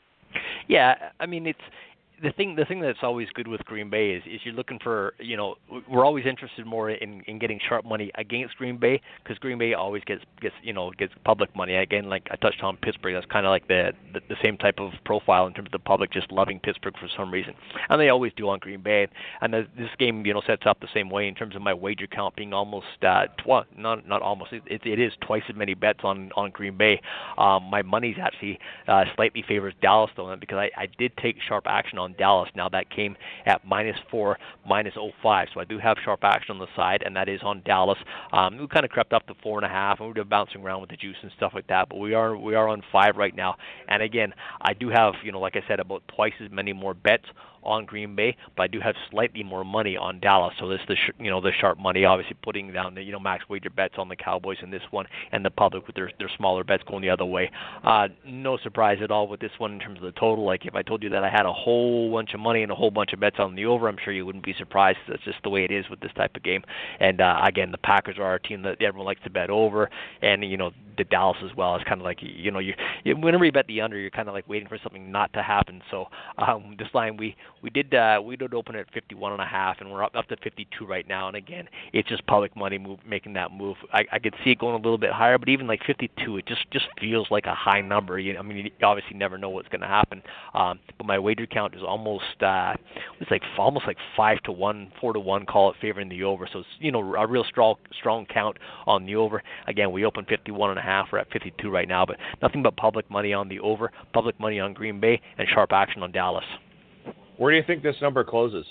Yeah, I mean, it's the thing that's always good with Green Bay is you're looking for, we're always interested more in getting sharp money against Green Bay, because Green Bay always gets public money. Again, like I touched on Pittsburgh, that's kind of like the same type of profile in terms of the public just loving Pittsburgh for some reason, and they always do on Green Bay. And this game sets up the same way in terms of my wager count being almost not almost, it is twice as many bets on Green Bay. My money's actually slightly favors Dallas though, because I did take sharp action on Dallas. Now that came at -4, -0.5, so I do have sharp action on the side, and that is on Dallas. We kind of crept up to 4.5, and we're bouncing around with the juice and stuff like that, but we are on 5 right now. And again, I do have, like I said, about twice as many more bets on Green Bay, but I do have slightly more money on Dallas. So this is the sharp money, obviously putting down the max wager bets on the Cowboys in this one, and the public with their smaller bets going the other way. No surprise at all with this one in terms of the total. Like if I told you that I had a whole bunch of money and a whole bunch of bets on the over, I'm sure you wouldn't be surprised. That's just the way it is with this type of game. And again, the Packers are a team that everyone likes to bet over, and the Dallas as well. It's kind of like whenever you bet the under, you're kind of like waiting for something not to happen. So this line we did open at 51.5, and we're up to 52 right now. And again, it's just public money making that move. I could see it going a little bit higher, but even like 52, it just feels like a high number. You obviously never know what's going to happen. But my wager count is almost almost like 5-1, 4-1, call it, favoring the over. So it's a real strong count on the over. Again, we opened 51.5. We're at 52 right now, but nothing but public money on the over, public money on Green Bay, and sharp action on Dallas. Where do you think this number closes?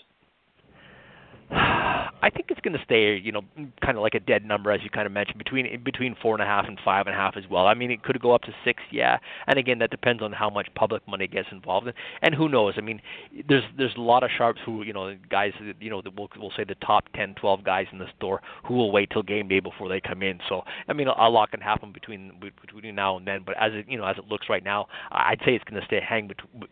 I think it's going to stay, kind of like a dead number, as you kind of mentioned, between 4.5 and 5.5 as well. I mean, it could go up to 6, yeah. And again, that depends on how much public money gets involved, and who knows? I mean, there's a lot of sharps who, guys, we'll say the top 10, 12 guys in the store who will wait till game day before they come in. So, I mean, a lot can happen between now and then. But as it looks right now, I'd say it's going to stay hang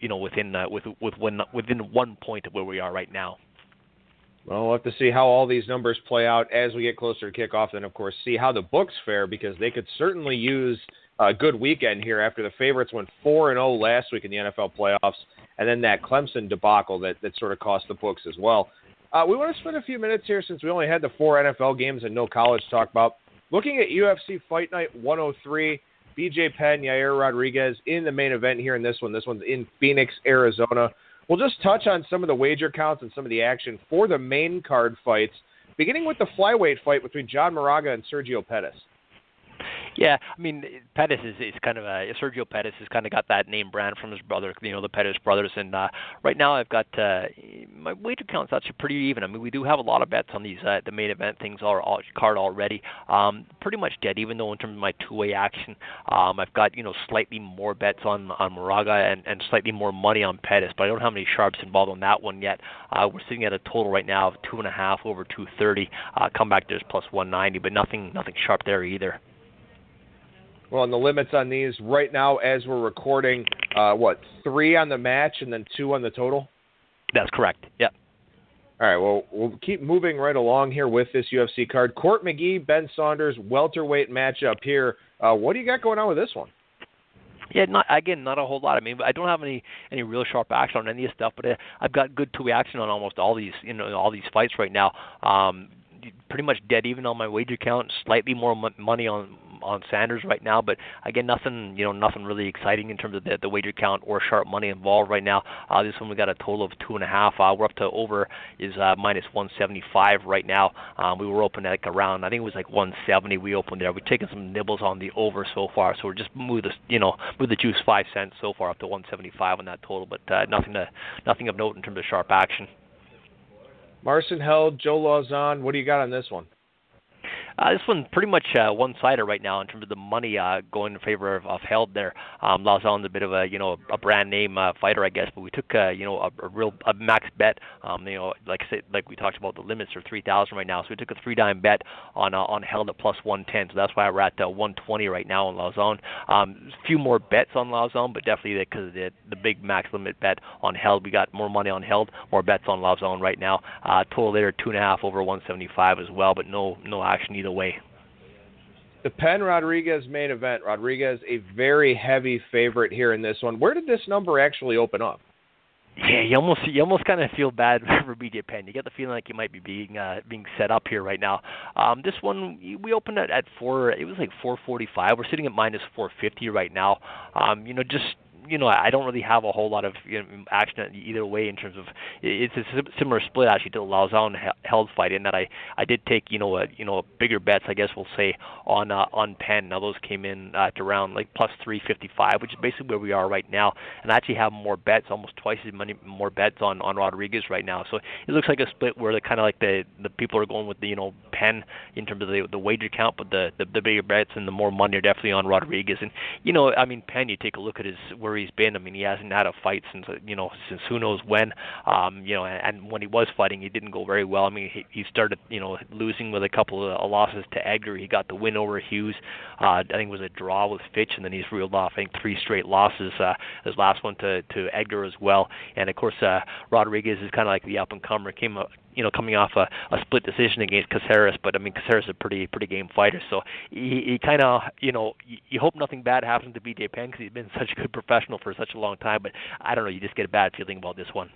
within 1 point of where we are right now. Well, we'll have to see how all these numbers play out as we get closer to kickoff, and, of course, see how the books fare, because they could certainly use a good weekend here after the favorites went 4-0 last week in the NFL playoffs, and then that Clemson debacle that sort of cost the books as well. We want to spend a few minutes here, since we only had the 4 NFL games and no college to talk about, looking at UFC Fight Night 103, BJ Penn, Yair Rodriguez in the main event here in this one. This one's in Phoenix, Arizona. We'll just touch on some of the wager counts and some of the action for the main card fights, beginning with the flyweight fight between John Moraga and Sergio Pettis. Yeah, I mean, Pettis is kind of Sergio Pettis has kind of got that name brand from his brother, the Pettis brothers. And right now I've got my wager count's actually pretty even. I mean, we do have a lot of bets on these the main event things card already. Pretty much dead, even though in terms of my two-way action, I've got slightly more bets on Moraga and slightly more money on Pettis, but I don't have any sharps involved on that one yet. We're sitting at a total right now of 2.5 over 230. Come back, there's plus 190, but nothing sharp there either. Well, and the limits on these right now as we're recording, 3 on the match and then 2 on the total? That's correct, yeah. All right, well, we'll keep moving right along here with this UFC card. Court McGee, Ben Saunders, welterweight matchup here. What do you got going on with this one? Yeah, not a whole lot. I mean, I don't have any real sharp action on any of this stuff, but I've got good two-way action on almost all these fights right now. Pretty much dead even on my wager count. Slightly more money on Sanders right now, but again, nothing really exciting in terms of the wager count or sharp money involved right now. This one we got a total of 2.5. We're up to over is minus 175 right now. We were open at around, I think it was 170. We opened there. We've taken some nibbles on the over so far, so we're just moved the juice 5 cents so far up to 175 on that total, but nothing of note in terms of sharp action. Marcin Held, Joe Lauzon, what do you got on this one? This one pretty much one-sided right now in terms of the money going in favor of Held there. Lauzon's a bit of a brand name fighter, I guess, but we took a max bet. Like we talked about, the limits are 3,000 right now, so we took a 3-dime bet on Held at plus 110. So that's why we're at 120 right now on Lauzon. A few more bets on Lauzon, but definitely because of the big max limit bet on Held, we got more money on Held, more bets on Lauzon right now. Total there 2.5 over 175 as well, but no action either way. The Penn Rodriguez main event. Rodriguez, a very heavy favorite here in this one. Where did this number actually open up? Yeah, you almost kind of feel bad for BJ Penn. You get the feeling like you might be being set up here right now. This one we opened at 4. It was 445. We're sitting at minus 450 right now. I don't really have a whole lot of action either way in terms of it's a similar split actually to the Lauzon Held fight in that I did take bigger bets, I guess we'll say, on Penn. Now those came in at around plus 355, which is basically where we are right now, and I actually have more bets, almost twice as many more bets on Rodriguez right now. So it looks like a split where the people are going with the Penn in terms of the wager count, but the bigger bets and the more money are definitely on Rodriguez. And Penn, you take a look at where where he's been. I mean, he hasn't had a fight since since who knows when. And when he was fighting, he didn't go very well. I mean, he started losing with a couple of losses to Edgar. He got the win over Hughes. I think it was a draw with Fitch, and then he's reeled off, I think, 3 straight losses. His last one to Edgar as well. And of course, Rodriguez is kind of like the up and comer. Coming off a split decision against Caceres, but I mean, Caceres is a pretty game fighter, so he kind of, you hope nothing bad happens to BJ Penn because he's been such a good professional for such a long time, but I don't know, you just get a bad feeling about this one.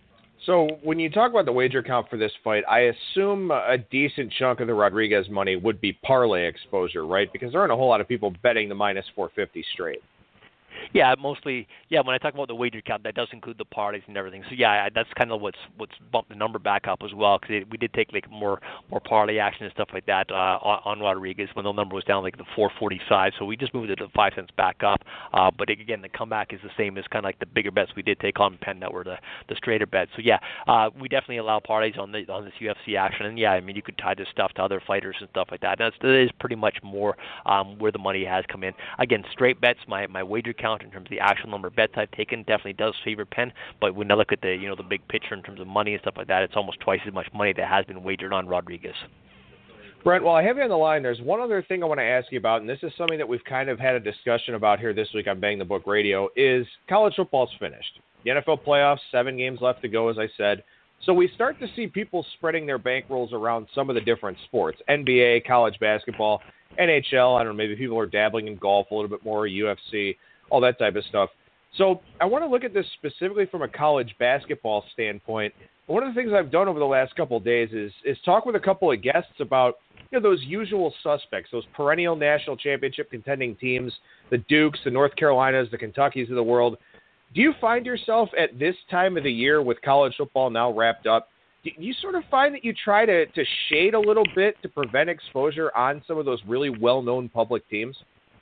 So when you talk about the wager count for this fight, I assume a decent chunk of the Rodriguez money would be parlay exposure, right? Because there aren't a whole lot of people betting the minus 450 straight. Yeah, mostly. Yeah, when I talk about the wager count, that does include the parties and everything. So yeah, that's kind of what's bumped the number back up as well, because we did take like more parlay action and stuff like that on Rodriguez when the number was down like the 445. So we just moved it to 5 cents back up. But again, the comeback is the same as kind of like the bigger bets we did take on Penn that were the straighter bets. So yeah, we definitely allow parlays on this UFC action. And yeah, I mean, you could tie this stuff to other fighters and stuff like that. That is pretty much more where the money has come in. Again, straight bets, my wager count in terms of the actual number of bets I've taken definitely does favor Penn, but when I look at the the big picture in terms of money and stuff like that, it's almost twice as much money that has been wagered on Rodriguez. Brent, while I have you on the line, there's one other thing I want to ask you about, and this is something that we've kind of had a discussion about here this week on Bang the Book Radio, is college football's finished. The NFL playoffs, 7 games left to go, as I said. So we start to see people spreading their bankrolls around some of the different sports, NBA, college basketball, NHL, I don't know, maybe people are dabbling in golf a little bit more, UFC, all that type of stuff. So I want to look at this specifically from a college basketball standpoint. One of the things I've done over the last couple of days is talk with a couple of guests about those usual suspects, those perennial national championship contending teams, the Dukes, the North Carolinas, the Kentuckys of the world. Do you find yourself at this time of the year with college football now wrapped up, do you sort of find that you try to shade a little bit to prevent exposure on some of those really well-known public teams?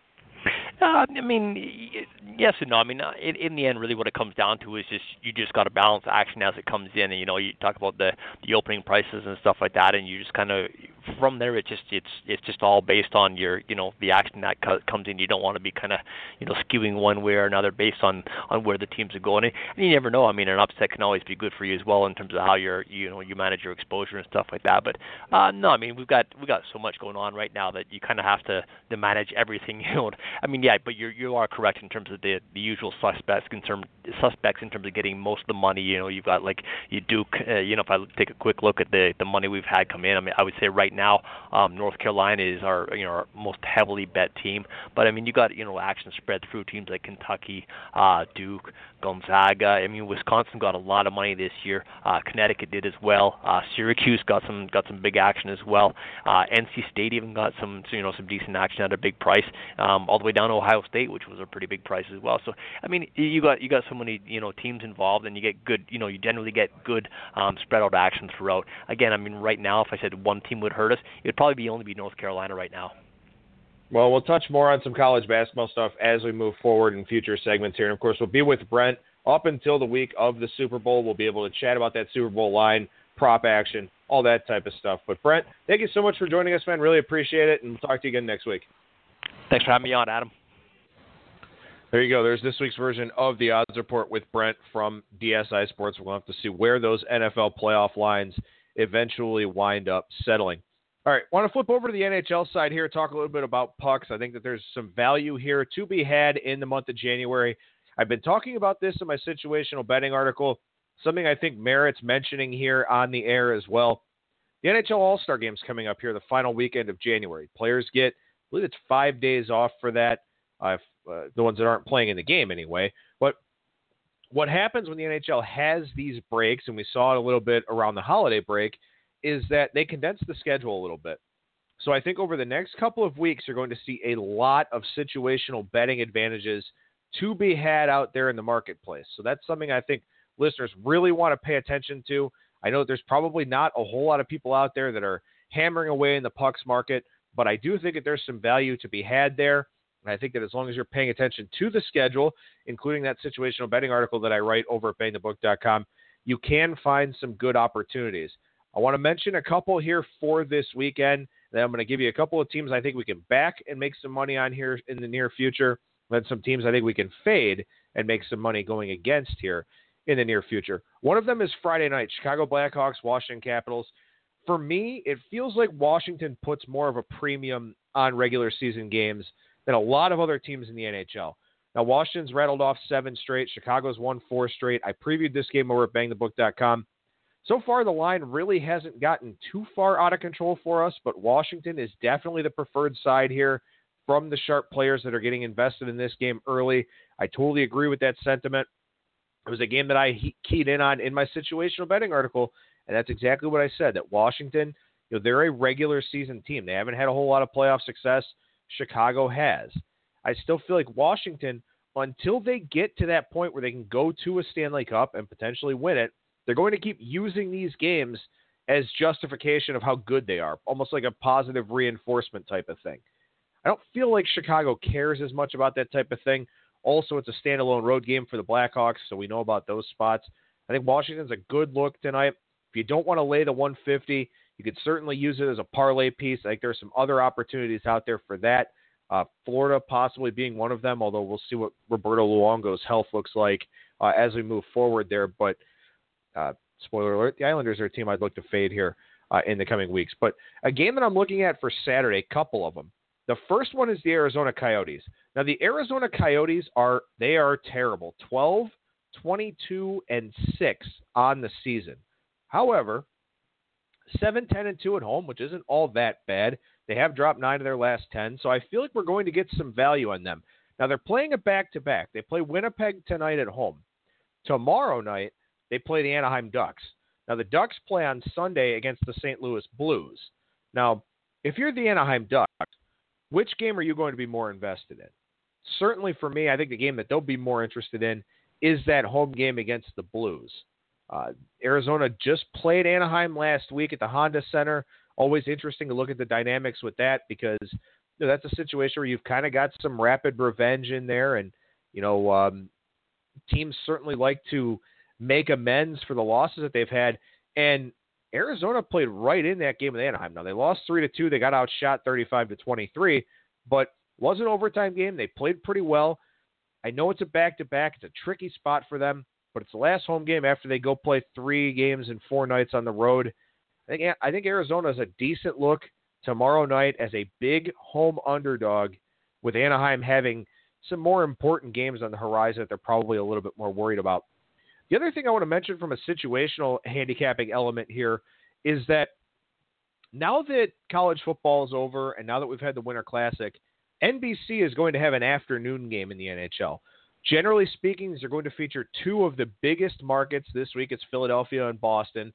I mean, yes and no. I mean, in the end, really what it comes down to is you just got to balance action as it comes in. And, you talk about the opening prices and stuff like that, and you just kind of, from there, it's just all based on your, the action that comes in. You don't want to be kind of, skewing one way or another based on where the teams are going. And you never know. I mean, an upset can always be good for you as well in terms of how you manage your exposure and stuff like that. But no, I mean, we've got so much going on right now that you kind of have to manage everything. I mean, yeah, but you are correct in terms of the usual suspects in terms of getting most of the money. You've got like you Duke. If I take a quick look at the money we've had come in, I mean, I would say right now North Carolina is our most heavily bet team. But I mean, you got action spread through teams like Kentucky, Duke, Gonzaga. I mean, Wisconsin got a lot of money this year. Connecticut did as well. Syracuse got some big action as well. NC State even got some decent action at a big price. All the way down to Ohio State, which was a pretty big price as well. So I mean, you got so many teams involved, and you get good you generally get good spread out action throughout. Again, I mean, right now, if I said one team would hurt us, it would probably only be North Carolina right now. Well, we'll touch more on some college basketball stuff as we move forward in future segments here. And, of course, we'll be with Brent up until the week of the Super Bowl. We'll be able to chat about that Super Bowl line, prop action, all that type of stuff. But, Brent, thank you so much for joining us, man. Really appreciate it, and we'll talk to you again next week. Thanks for having me on, Adam. There you go. There's this week's version of the Odds Report with Brent from DSI Sports. We'll have to see where those NFL playoff lines eventually wind up settling. All right, want to flip over to the NHL side here, talk a little bit about pucks. I think that there's some value here to be had in the month of January. I've been talking about this in my situational betting article, something I think merits mentioning here on the air as well. The NHL All-Star Game's coming up here the final weekend of January. Players get, I believe it's 5 days off for that, the ones that aren't playing in the game anyway. But what happens when the NHL has these breaks, and we saw it a little bit around the holiday break, is that they condense the schedule a little bit. So I think over the next couple of weeks, you're going to see a lot of situational betting advantages to be had out there in the marketplace. So that's something I think listeners really want to pay attention to. I know there's probably not a whole lot of people out there that are hammering away in the pucks market, but I do think that there's some value to be had there. And I think that as long as you're paying attention to the schedule, including that situational betting article that I write over at bangthebook.com, you can find some good opportunities. I want to mention a couple here for this weekend. Then I'm going to give you a couple of teams I think we can back and make some money on here in the near future. Then some teams I think we can fade and make some money going against here in the near future. One of them is Friday night, Chicago Blackhawks, Washington Capitals. For me, it feels like Washington puts more of a premium on regular season games than a lot of other teams in the NHL. Now, Washington's rattled off 7 straight. Chicago's won 4 straight. I previewed this game over at bangthebook.com. So far, the line really hasn't gotten too far out of control for us, but Washington is definitely the preferred side here from the sharp players that are getting invested in this game early. I totally agree with that sentiment. It was a game that I keyed in on in my situational betting article, and that's exactly what I said, that Washington, they're a regular season team. They haven't had a whole lot of playoff success. Chicago has. I still feel like Washington, until they get to that point where they can go to a Stanley Cup and potentially win it, they're going to keep using these games as justification of how good they are, almost like a positive reinforcement type of thing. I don't feel like Chicago cares as much about that type of thing. Also, it's a standalone road game for the Blackhawks, so we know about those spots. I think Washington's a good look tonight. If you don't want to lay the 150, you could certainly use it as a parlay piece. I think there's some other opportunities out there for that. Florida possibly being one of them, although we'll see what Roberto Luongo's health looks like as we move forward there. But spoiler alert, the Islanders are a team I'd look to fade here in the coming weeks. But a game that I'm looking at for Saturday, a couple of them. The first one is the Arizona Coyotes. Now, the Arizona Coyotes are terrible. 12, 22, and 6 on the season. However, 7, 10, and 2 at home, which isn't all that bad. They have dropped 9 of their last 10, so I feel like we're going to get some value on them. Now, they're playing a back-to-back. They play Winnipeg tonight at home. Tomorrow night, they play the Anaheim Ducks. Now, the Ducks play on Sunday against the St. Louis Blues. Now, if you're the Anaheim Ducks, which game are you going to be more invested in? Certainly for me, I think the game that they'll be more interested in is that home game against the Blues. Arizona just played Anaheim last week at the Honda Center. Always interesting to look at the dynamics with that because that's a situation where you've kind of got some rapid revenge in there, and teams certainly like to make amends for the losses that they've had. And Arizona played right in that game with Anaheim. Now, they lost 3-2. They got outshot 35-23, but it was an overtime game. They played pretty well. I know it's a back-to-back. It's a tricky spot for them, but it's the last home game after they go play 3 games in 4 nights on the road. I think Arizona is a decent look tomorrow night as a big home underdog, with Anaheim having some more important games on the horizon that they're probably a little bit more worried about. The other thing I want to mention from a situational handicapping element here is that now that college football is over and now that we've had the Winter Classic, NBC is going to have an afternoon game in the NHL. Generally speaking, these are going to feature 2 of the biggest markets this week. It's Philadelphia and Boston.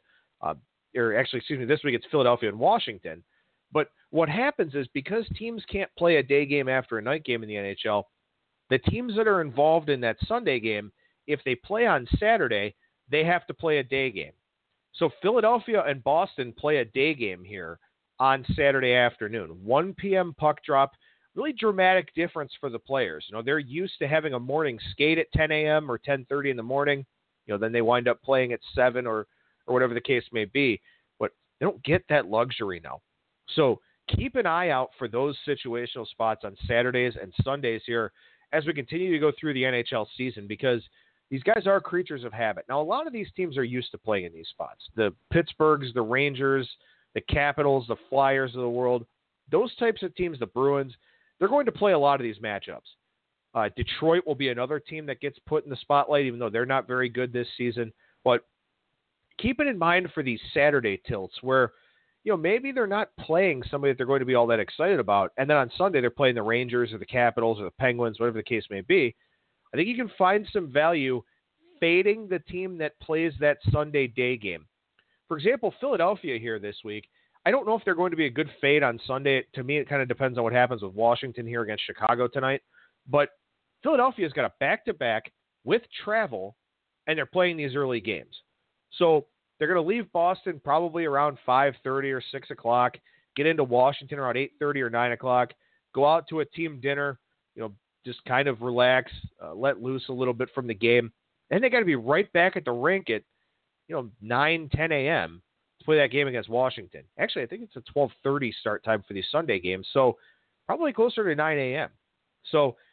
This week it's Philadelphia and Washington. But what happens is because teams can't play a day game after a night game in the NHL, the teams that are involved in that Sunday game, if they play on Saturday, they have to play a day game. So Philadelphia and Boston play a day game here on Saturday afternoon. 1 p.m. puck drop, really dramatic difference for the players. They're used to having a morning skate at 10 a.m. or 10:30 in the morning. Then they wind up playing at 7 or whatever the case may be. But they don't get that luxury now. So keep an eye out for those situational spots on Saturdays and Sundays here as we continue to go through the NHL season, because these guys are creatures of habit. Now, a lot of these teams are used to playing in these spots. The Pittsburghs, the Rangers, the Capitals, the Flyers of the world, those types of teams, the Bruins, they're going to play a lot of these matchups. Detroit will be another team that gets put in the spotlight, even though they're not very good this season. But keep it in mind for these Saturday tilts where, maybe they're not playing somebody that they're going to be all that excited about. And then on Sunday, they're playing the Rangers or the Capitals or the Penguins, whatever the case may be. I think you can find some value fading the team that plays that Sunday day game. For example, Philadelphia here this week, I don't know if they're going to be a good fade on Sunday. To me, it kind of depends on what happens with Washington here against Chicago tonight. But Philadelphia's got a back-to-back with travel, and they're playing these early games. So they're going to leave Boston probably around 5:30 or 6 o'clock, get into Washington around 8:30 or 9 o'clock, go out to a team dinner, just kind of relax, let loose a little bit from the game. And they got to be right back at the rink at, 9, 10 a.m. to play that game against Washington. Actually, I think it's a 12:30 start time for these Sunday games, so probably closer to 9 a.m. So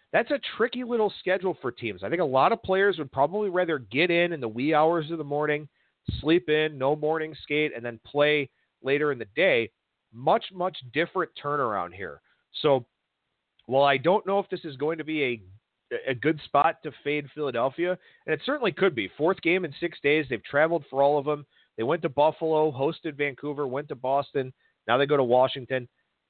that's a tricky little schedule for teams. I think a lot of players would probably rather get in the wee hours of the morning, sleep in, no morning skate, and then play later in the day. Much, much different turnaround here. So while I don't know if this is going to be a good spot to fade Philadelphia, and it certainly could be. 4th game in 6 days. They've traveled for all of them. They went to Buffalo, hosted Vancouver, went to Boston. Now they go to Washington.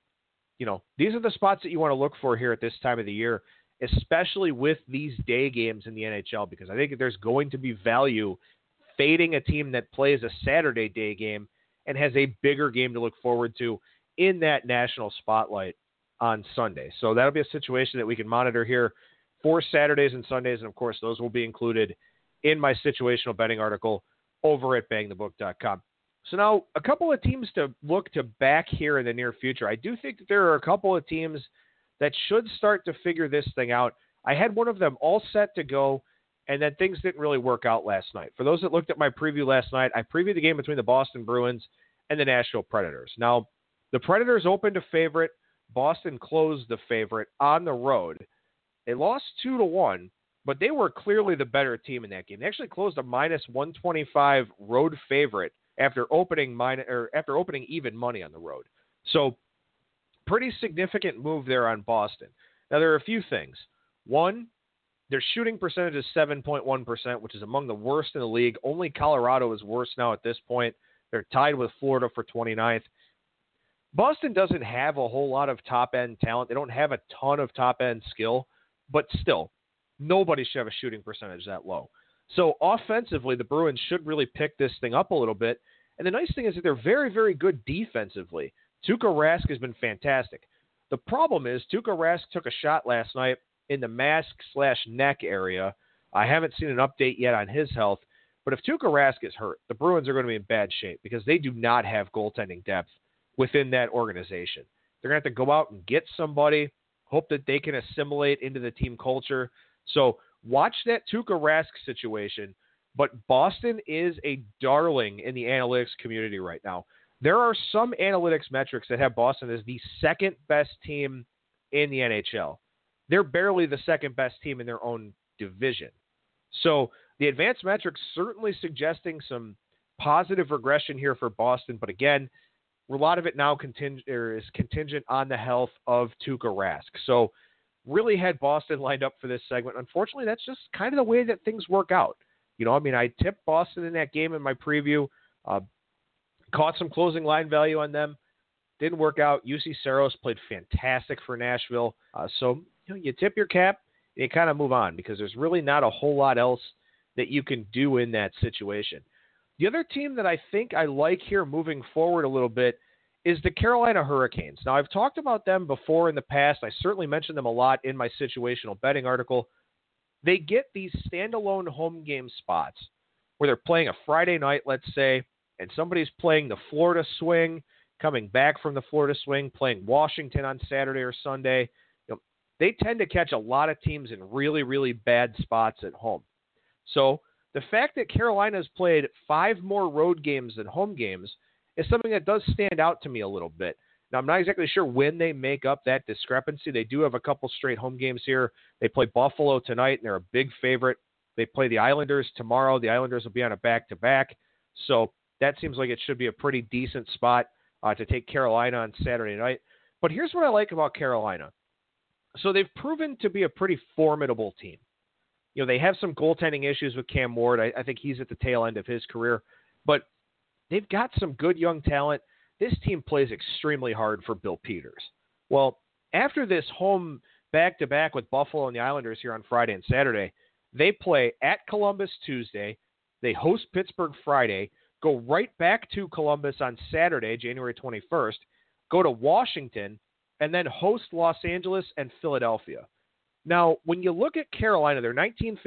These are the spots that you want to look for here at this time of the year, especially with these day games in the NHL, because I think there's going to be value fading a team that plays a Saturday day game and has a bigger game to look forward to in that national spotlight on Sunday. So that'll be a situation that we can monitor here for Saturdays and Sundays, and of course those will be included in my situational betting article over at bangthebook.com. So now a couple of teams to look to back here in the near future. I do think that there are a couple of teams that should start to figure this thing out. I had one of them all set to go, and then things didn't really work out last night. For those that looked at my preview last night, I previewed the game between the Boston Bruins and the Nashville Predators. Now, the Predators opened a favorite. Boston closed the favorite on the road. They lost 2-1, but they were clearly the better team in that game. They actually closed a minus 125 road favorite after opening even money on the road. So pretty significant move there on Boston. Now, there are a few things. One, their shooting percentage is 7.1%, which is among the worst in the league. Only Colorado is worse now at this point. They're tied with Florida for 29th. Boston doesn't have a whole lot of top-end talent. They don't have a ton of top-end skill, but still, nobody should have a shooting percentage that low. So offensively, the Bruins should really pick this thing up a little bit. And the nice thing is that they're very, very good defensively. Tuukka Rask has been fantastic. The problem is Tuukka Rask took a shot last night in the mask/neck area. I haven't seen an update yet on his health. But if Tuukka Rask is hurt, the Bruins are going to be in bad shape because they do not have goaltending depth within that organization. They're going to have to go out and get somebody, hope that they can assimilate into the team culture. So watch that Tuukka Rask situation. But Boston is a darling in the analytics community right now. There are some analytics metrics that have Boston as the second best team in the NHL. They're barely the second best team in their own division. So the advanced metrics certainly suggesting some positive regression here for Boston. But again, a lot of it now is contingent on the health of Tuukka Rask. So really had Boston lined up for this segment. Unfortunately, that's just kind of the way that things work out. I tipped Boston in that game in my preview, caught some closing line value on them. Didn't work out. UC Saros played fantastic for Nashville. So you tip your cap and you kind of move on because there's really not a whole lot else that you can do in that situation. The other team that I think I like here moving forward a little bit is the Carolina Hurricanes. Now, I've talked about them before in the past. I certainly mentioned them a lot in my situational betting article. They get these standalone home game spots where they're playing a Friday night, let's say, and somebody's playing the Florida Swing, coming back from the Florida Swing, playing Washington on Saturday or Sunday. They tend to catch a lot of teams in really, really bad spots at home. So the fact that Carolina's played 5 more road games than home games is something that does stand out to me a little bit. Now, I'm not exactly sure when they make up that discrepancy. They do have a couple straight home games here. They play Buffalo tonight, and they're a big favorite. They play the Islanders tomorrow. The Islanders will be on a back-to-back. So that seems like it should be a pretty decent spot to take Carolina on Saturday night. But here's what I like about Carolina. So they've proven to be a pretty formidable team. They have some goaltending issues with Cam Ward. I think he's at the tail end of his career. But they've got some good young talent. This team plays extremely hard for Bill Peters. Well, after this home back-to-back with Buffalo and the Islanders here on Friday and Saturday, they play at Columbus Tuesday. They host Pittsburgh Friday, go right back to Columbus on Saturday, January 21st, go to Washington, and then host Los Angeles and Philadelphia. Now, when you look at Carolina, they're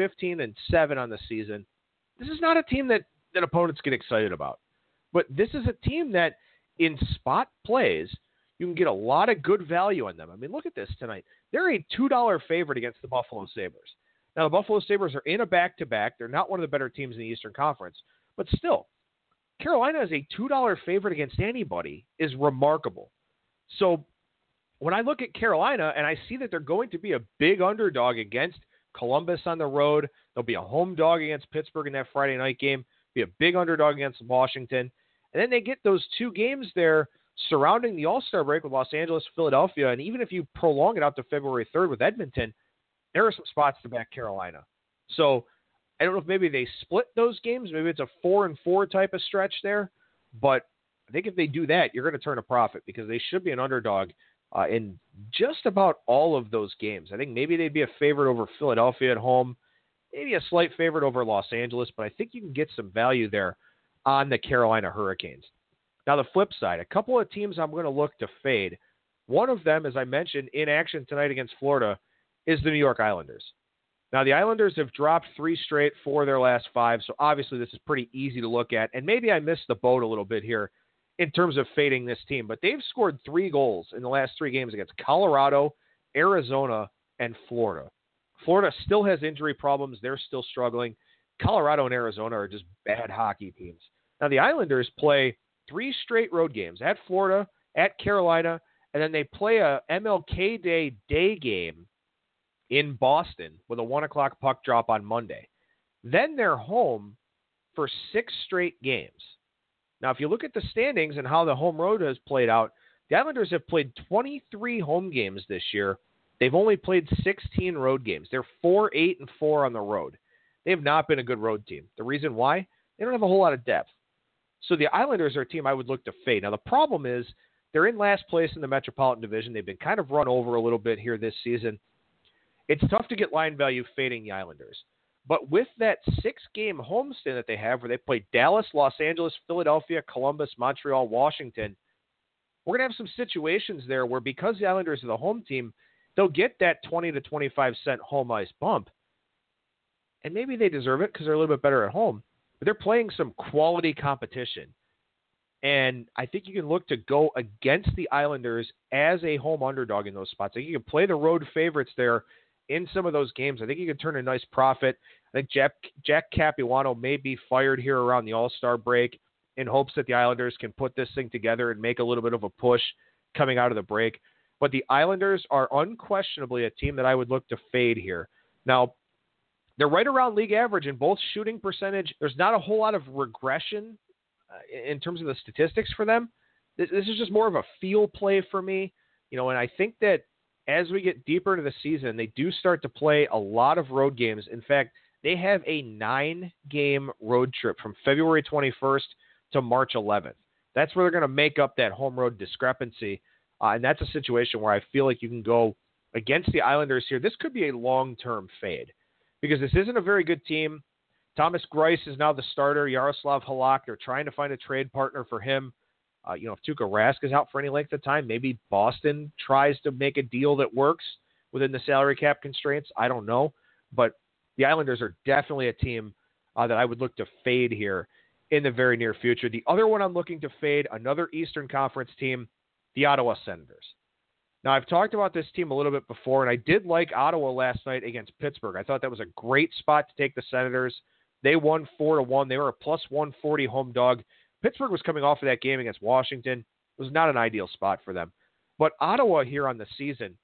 19-15-7 on the season. This is not a team that opponents get excited about. But this is a team that, in spot plays, you can get a lot of good value on them. I mean, look at this tonight. They're a $2 favorite against the Buffalo Sabres. Now, the Buffalo Sabres are in a back-to-back. They're not one of the better teams in the Eastern Conference. But still, Carolina is a $2 favorite against anybody is remarkable. So when I look at Carolina and I see that they're going to be a big underdog against Columbus on the road, they'll be a home dog against Pittsburgh in that Friday night game, be a big underdog against Washington, and then they get those two games there surrounding the All-Star break with Los Angeles, Philadelphia, and even if you prolong it out to February 3rd with Edmonton, there are some spots to back Carolina. So I don't know if maybe they split those games. Maybe it's a 4-4 type of stretch there. But I think if they do that, you're going to turn a profit because they should be an underdog in just about all of those games. I think maybe they'd be a favorite over Philadelphia at home, maybe a slight favorite over Los Angeles, but I think you can get some value there on the Carolina Hurricanes. Now, the flip side, a couple of teams I'm going to look to fade. One of them, as I mentioned, in action tonight against Florida, is the New York Islanders. Now, the Islanders have dropped 3 straight for their last 5, so obviously this is pretty easy to look at. And maybe I missed the boat a little bit here in terms of fading this team, but they've scored 3 goals in the last 3 games against Colorado, Arizona, and Florida. Florida still has injury problems. They're still struggling. Colorado and Arizona are just bad hockey teams. Now, the Islanders play 3 straight road games at Florida, at Carolina, and then they play a MLK Day game in Boston with a 1 o'clock puck drop on Monday. Then they're home for 6 straight games. Now, if you look at the standings and how the home road has played out, the Islanders have played 23 home games this year. They've only played 16 road games. They're 4-8-4 on the road. They have not been a good road team. The reason why? They don't have a whole lot of depth. So the Islanders are a team I would look to fade. Now, the problem is they're in last place in the Metropolitan Division. They've been kind of run over a little bit here this season. It's tough to get line value fading the Islanders. But with that 6-game homestand that they have, where they play Dallas, Los Angeles, Philadelphia, Columbus, Montreal, Washington, we're going to have some situations there where because the Islanders are the home team, they'll get that 20 to 25 cent home ice bump. And maybe they deserve it because they're a little bit better at home. But they're playing some quality competition. And I think you can look to go against the Islanders as a home underdog in those spots. I think you can play the road favorites there in some of those games. I think you can turn a nice profit. I think Jack Capuano may be fired here around the All-Star break in hopes that the Islanders can put this thing together and make a little bit of a push coming out of the break. But the Islanders are unquestionably a team that I would look to fade here. Now, they're right around league average in both shooting percentage. There's not a whole lot of regression in terms of the statistics for them. This is just more of a feel play for me. And I think that as we get deeper into the season, they do start to play a lot of road games. In fact, they have a 9-game road trip from February 21st to March 11th. That's where they're going to make up that home road discrepancy. And that's a situation where I feel like you can go against the Islanders here. This could be a long-term fade because this isn't a very good team. Thomas Greiss is now the starter. Yaroslav Halak, they're trying to find a trade partner for him. If Tuukka Rask is out for any length of time, maybe Boston tries to make a deal that works within the salary cap constraints. I don't know. But the Islanders are definitely a team that I would look to fade here in the very near future. The other one I'm looking to fade, another Eastern Conference team, the Ottawa Senators. Now, I've talked about this team a little bit before, and I did like Ottawa last night against Pittsburgh. I thought that was a great spot to take the Senators. They won 4-1. They were a plus 140 home dog. Pittsburgh was coming off of that game against Washington. It was not an ideal spot for them. But Ottawa here on the season,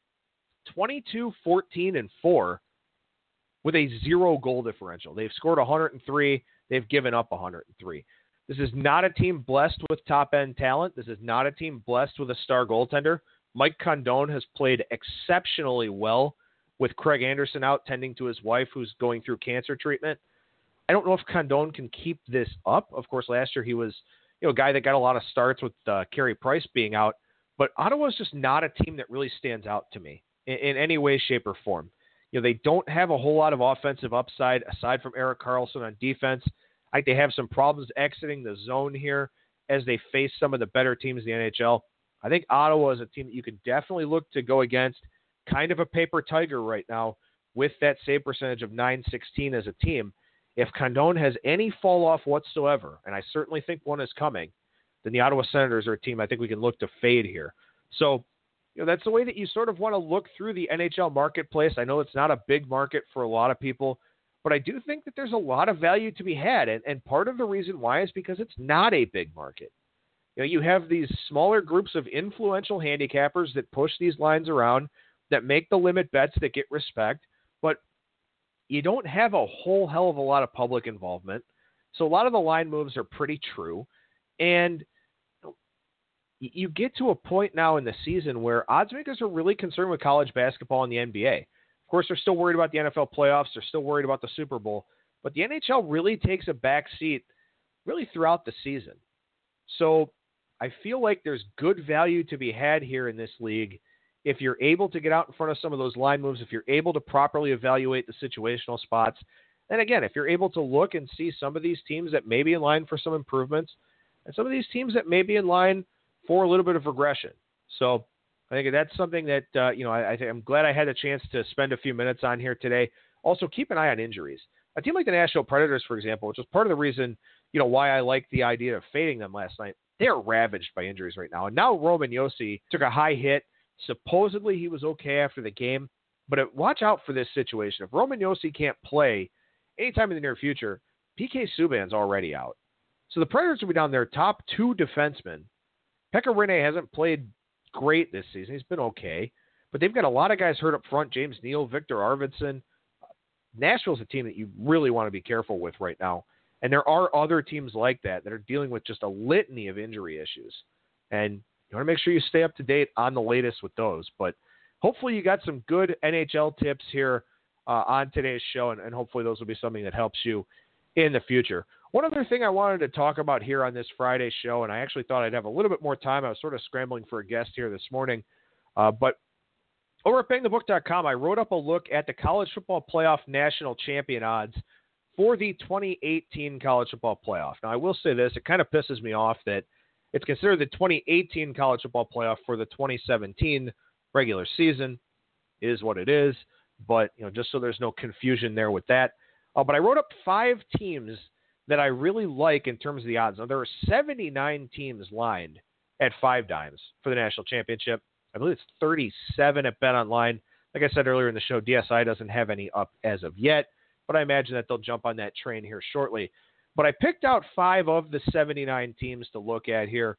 22-14-4 with a 0 goal differential. They've scored 103. They've given up 103. This is not a team blessed with top-end talent. This is not a team blessed with a star goaltender. Mike Condon has played exceptionally well with Craig Anderson out tending to his wife who's going through cancer treatment. I don't know if Condon can keep this up. Of course, last year he was a guy that got a lot of starts with Carey Price being out. But Ottawa's just not a team that really stands out to me in any way, shape, or form. They don't have a whole lot of offensive upside aside from Erik Karlsson on defense. I think they have some problems exiting the zone here as they face some of the better teams in the NHL. I think Ottawa is a team that you can definitely look to go against. Kind of a paper tiger right now with that save percentage of .916 as a team. If Condon has any fall off whatsoever, and I certainly think one is coming, then the Ottawa Senators are a team I think we can look to fade here. So, that's the way that you sort of want to look through the NHL marketplace. I know it's not a big market for a lot of people, but I do think that there's a lot of value to be had. And part of the reason why is because it's not a big market. You have these smaller groups of influential handicappers that push these lines around, that make the limit bets, that get respect, but you don't have a whole hell of a lot of public involvement. So a lot of the line moves are pretty true. And you get to a point now in the season where odds makers are really concerned with college basketball and the NBA. Of course, they're still worried about the NFL playoffs. They're still worried about the Super Bowl. But the NHL really takes a back seat really throughout the season. So I feel like there's good value to be had here in this league if you're able to get out in front of some of those line moves, if you're able to properly evaluate the situational spots. And again, if you're able to look and see some of these teams that may be in line for some improvements and some of these teams that may be in line for a little bit of regression. So I think that's something that, I'm glad I had a chance to spend a few minutes on here today. Also, keep an eye on injuries. A team like the Nashville Predators, for example, which was part of the reason, why I liked the idea of fading them last night. They're ravaged by injuries right now. And now Roman Josi took a high hit. Supposedly he was okay after the game. But watch out for this situation. If Roman Josi can't play anytime in the near future, PK Subban's already out. So the Predators will be down their top two defensemen. Pekka Rinne hasn't played great this season. He's been okay. But they've got a lot of guys hurt up front. James Neal, Victor Arvidsson. Nashville's a team that you really want to be careful with right now. And there are other teams like that are dealing with just a litany of injury issues. And you want to make sure you stay up to date on the latest with those. But hopefully you got some good NHL tips here on today's show, and hopefully those will be something that helps you in the future. One other thing I wanted to talk about here on this Friday show, and I actually thought I'd have a little bit more time. I was sort of scrambling for a guest here this morning. But over at bangthebook.com, I wrote up a look at the college football playoff national champion odds for the 2018 college football playoff. Now, I will say this. It kind of pisses me off that it's considered the 2018 college football playoff for the 2017 regular season. It is what it is. But, just so there's no confusion there with that. But I wrote up 5 teams that I really like in terms of the odds. Now, there are 79 teams lined at 5 dimes for the national championship. I believe it's 37 at BetOnline. Like I said earlier in the show, DSI doesn't have any up as of yet, but I imagine that they'll jump on that train here shortly. But I picked out 5 of the 79 teams to look at here,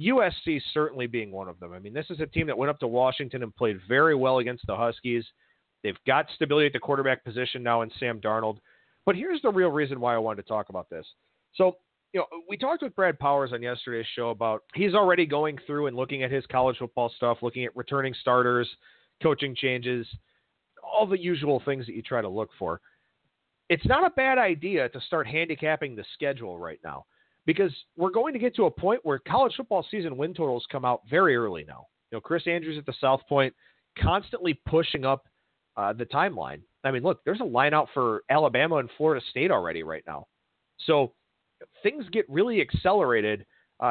USC certainly being one of them. I mean, this is a team that went up to Washington and played very well against the Huskies. They've got stability at the quarterback position now in Sam Darnold. But here's the real reason why I wanted to talk about this. So, we talked with Brad Powers on yesterday's show about he's already going through and looking at his college football stuff, looking at returning starters, coaching changes, all the usual things that you try to look for. It's not a bad idea to start handicapping the schedule right now because we're going to get to a point where college football season win totals come out very early now. Chris Andrews at the South Point constantly pushing up the timeline. I mean, look, there's a line out for Alabama and Florida State already right now. So things get really accelerated.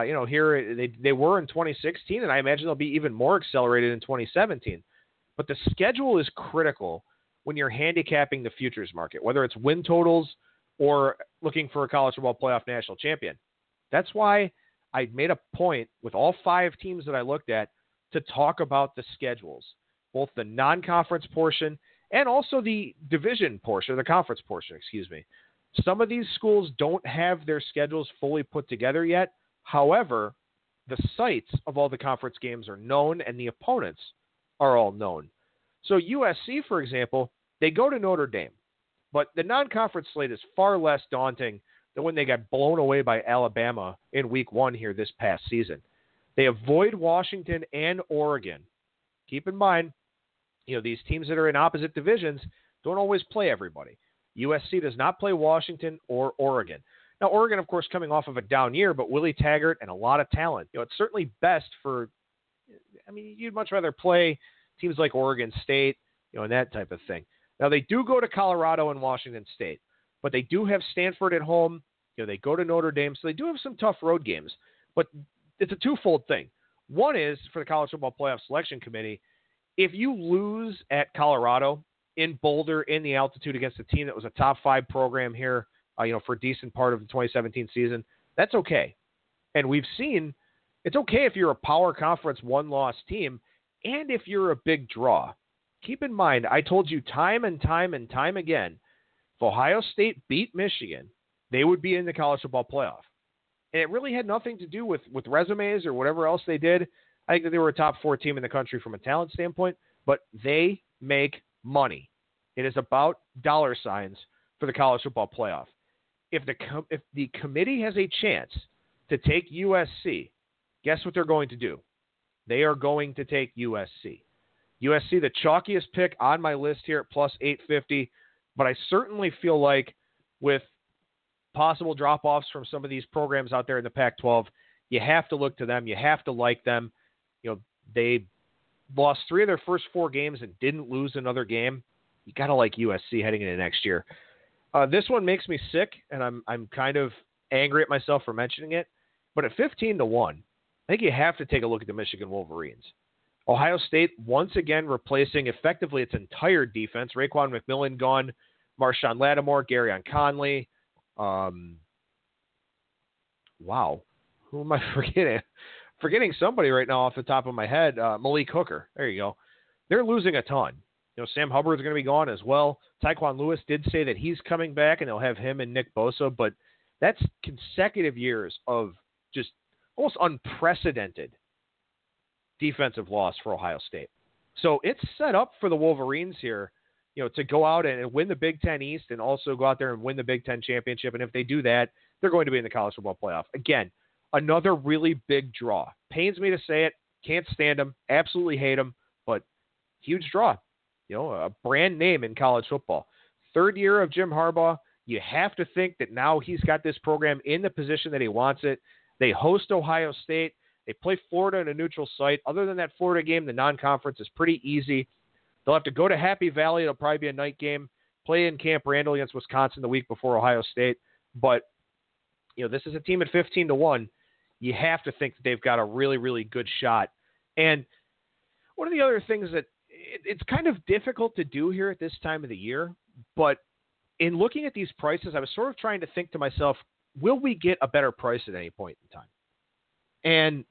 Here they were in 2016, and I imagine they'll be even more accelerated in 2017. But the schedule is critical when you're handicapping the futures market, whether it's win totals or looking for a college football playoff national champion. That's why I made a point with all 5 teams that I looked at to talk about the schedules, both the non-conference portion and also the division portion, the conference portion, Some of these schools don't have their schedules fully put together yet. However, the sites of all the conference games are known and the opponents are all known. So USC, for example, they go to Notre Dame, but the non-conference slate is far less daunting than when they got blown away by Alabama in week 1 here this past season. They avoid Washington and Oregon. Keep in mind, these teams that are in opposite divisions don't always play everybody. USC does not play Washington or Oregon. Now, Oregon, of course, coming off of a down year, but Willie Taggart and a lot of talent. It's certainly best for, you'd much rather play teams like Oregon State, and that type of thing. Now, they do go to Colorado and Washington State, but they do have Stanford at home. They go to Notre Dame, so they do have some tough road games. But it's a twofold thing. One is, for the College Football Playoff Selection Committee, if you lose at Colorado, in Boulder, in the altitude against a team that was a top 5 program here, for a decent part of the 2017 season, that's okay. And we've seen it's okay if you're a power conference 1-loss team and if you're a big draw. Keep in mind, I told you time and time and time again, if Ohio State beat Michigan, they would be in the college football playoff. And it really had nothing to do with resumes or whatever else they did. I think that they were a top 4 team in the country from a talent standpoint, but they make money. It is about dollar signs for the college football playoff. If the committee has a chance to take USC, guess what they're going to do? They are going to take USC. USC, the chalkiest pick on my list here at plus 850, but I certainly feel like with possible drop-offs from some of these programs out there in the Pac-12, you have to look to them. You have to like them. You know, they lost 3 of their first 4 games and didn't lose another game. You got to like USC heading into next year. This one makes me sick, and I'm kind of angry at myself for mentioning it. But at 15-1, I think you have to take a look at the Michigan Wolverines. Ohio State once again replacing effectively its entire defense. Raekwon McMillan gone, Marshawn Lattimore, Garyon Conley. Wow, who am I forgetting? Forgetting somebody right now off the top of my head. Malik Hooker. There you go. They're losing a ton. You know, Sam Hubbard's going to be gone as well. Tyquan Lewis did say that he's coming back, and they'll have him and Nick Bosa, but that's consecutive years of just almost unprecedented defensive loss for Ohio State. So it's set up for the Wolverines here, you know, to go out and win the Big Ten East and also go out there and win the Big Ten championship. And if they do that, they're going to be in the college football playoff. Again, another really big draw. Pains me to say it. Can't stand them. Absolutely hate them. But huge draw. You know, a brand name in college football. 3rd year of Jim Harbaugh. You have to think that now he's got this program in the position that he wants it. They host Ohio State. They play Florida in a neutral site. Other than that Florida game, the non-conference is pretty easy. They'll have to go to Happy Valley. It'll probably be a night game. Play in Camp Randall against Wisconsin the week before Ohio State. But, you know, this is a team at 15-1. You have to think that they've got a really, really good shot. And one of the other things that it's kind of difficult to do here at this time of the year, but in looking at these prices, I was sort of trying to think to myself, will we get a better price at any point in time? And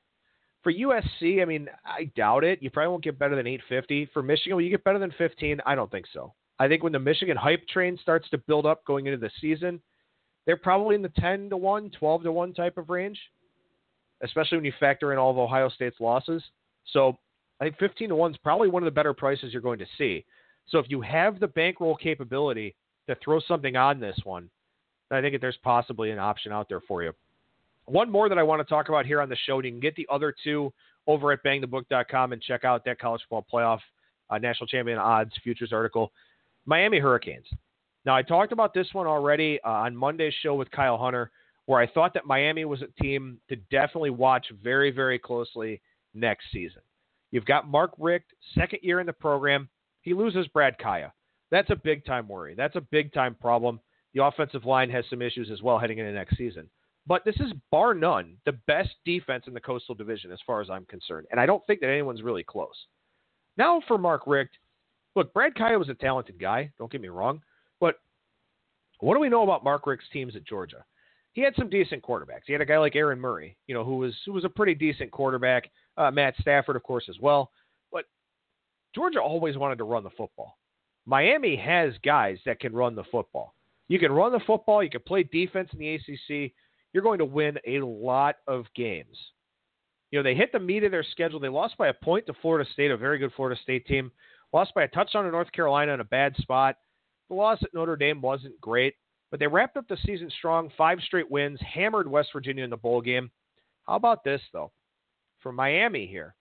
for USC, I mean, I doubt it. You probably won't get better than $8.50. For Michigan, will you get better than $15? I don't think so. I think when the Michigan hype train starts to build up going into the season, they're probably in the 10-1, 12-1 type of range, especially when you factor in all of Ohio State's losses. So I think 15-1 is probably one of the better prices you're going to see. So if you have the bankroll capability to throw something on this one, I think that there's possibly an option out there for you. One more that I want to talk about here on the show, and you can get the other 2 over at bangthebook.com and check out that college football playoff national champion odds futures article. Miami Hurricanes. Now, I talked about this one already on Monday's show with Kyle Hunter, where I thought that Miami was a team to definitely watch very, very closely next season. You've got Mark Richt, 2nd year in the program. He loses Brad Kaya. That's a big-time worry. That's a big-time problem. The offensive line has some issues as well heading into next season. But this is, bar none, the best defense in the Coastal Division as far as I'm concerned. And I don't think that anyone's really close. Now for Mark Richt, look, Brad Kaya was a talented guy. Don't get me wrong. But what do we know about Mark Richt's teams at Georgia? He had some decent quarterbacks. He had a guy like Aaron Murray, you know, who was a pretty decent quarterback. Matt Stafford, of course, as well. But Georgia always wanted to run the football. Miami has guys that can run the football. You can run the football. You can play defense in the ACC. You're going to win a lot of games. You know, they hit the meat of their schedule. They lost by a point to Florida State, a very good Florida State team. Lost by a touchdown to North Carolina in a bad spot. The loss at Notre Dame wasn't great, but they wrapped up the season strong, 5 straight wins, hammered West Virginia in the bowl game. How about this, though? For Miami here,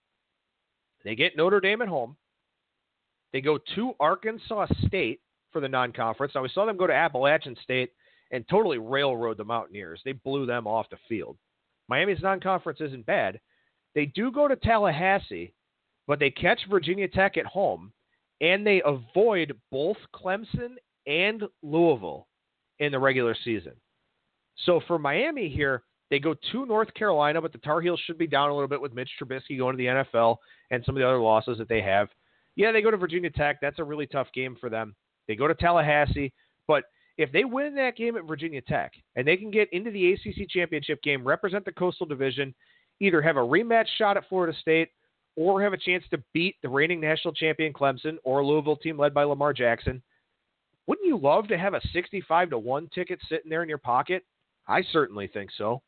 they get Notre Dame at home. They go to Arkansas State for the non-conference. Now, we saw them go to Appalachian State and totally railroad the Mountaineers. They blew them off the field. Miami's non-conference isn't bad. They do go to Tallahassee, but they catch Virginia Tech at home, and they avoid both Clemson and Louisville in the regular season. So for Miami here, they go to North Carolina, but the Tar Heels should be down a little bit with Mitch Trubisky going to the NFL and some of the other losses that they have. Yeah, they go to Virginia Tech. That's a really tough game for them. They go to Tallahassee, but if they win that game at Virginia Tech and they can get into the ACC championship game, represent the Coastal Division, either have a rematch shot at Florida State or have a chance to beat the reigning national champion Clemson or a Louisville team led by Lamar Jackson, wouldn't you love to have a 65-1 ticket sitting there in your pocket? I certainly think so.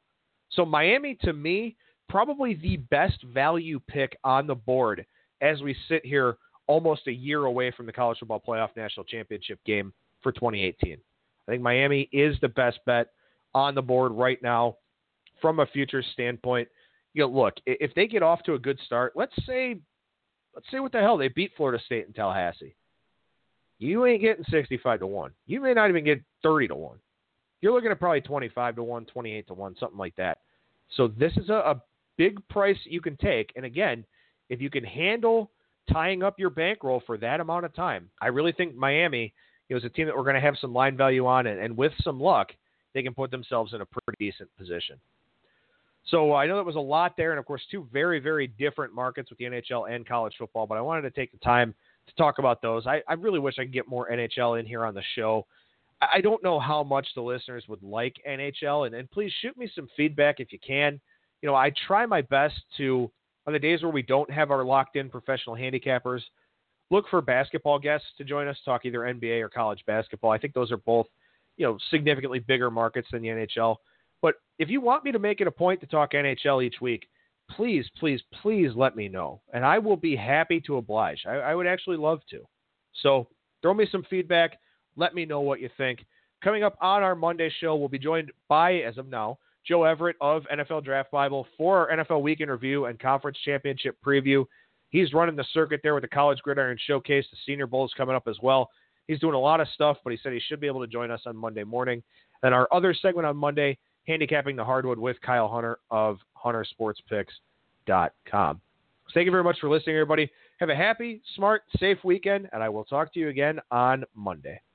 So Miami, to me, probably the best value pick on the board as we sit here almost a year away from the College Football Playoff National Championship game for 2018. I think Miami is the best bet on the board right now from a future standpoint. Look, if they get off to a good start, let's say what the hell, they beat Florida State in Tallahassee. You ain't getting 65-1. You may not even get 30-1. You're looking at probably 25-1, 28-1, something like that. So this is a big price you can take. And again, if you can handle tying up your bankroll for that amount of time, I really think Miami is a team that we're going to have some line value on, and with some luck, they can put themselves in a pretty decent position. So I know that was a lot there, and of course, two very, very different markets with the NHL and college football, but I wanted to take the time to talk about those. I really wish I could get more NHL in here on the show. I don't know how much the listeners would like NHL, and please shoot me some feedback if you can. I try my best to, on the days where we don't have our locked-in professional handicappers, look for basketball guests to join us, talk either NBA or college basketball. I think those are both, significantly bigger markets than the NHL. But if you want me to make it a point to talk NHL each week, please, please, please let me know. And I will be happy to oblige. I would actually love to. So throw me some feedback. Let me know what you think. Coming up on our Monday show, we'll be joined by, as of now, Joe Everett of NFL Draft Bible for our NFL Week in Review and Conference Championship Preview. He's running the circuit there with the College Gridiron Showcase. The Senior Bowl is coming up as well. He's doing a lot of stuff, but he said he should be able to join us on Monday morning. Then our other segment on Monday, Handicapping the Hardwood with Kyle Hunter of HunterSportsPicks.com. So thank you very much for listening, everybody. Have a happy, smart, safe weekend, and I will talk to you again on Monday.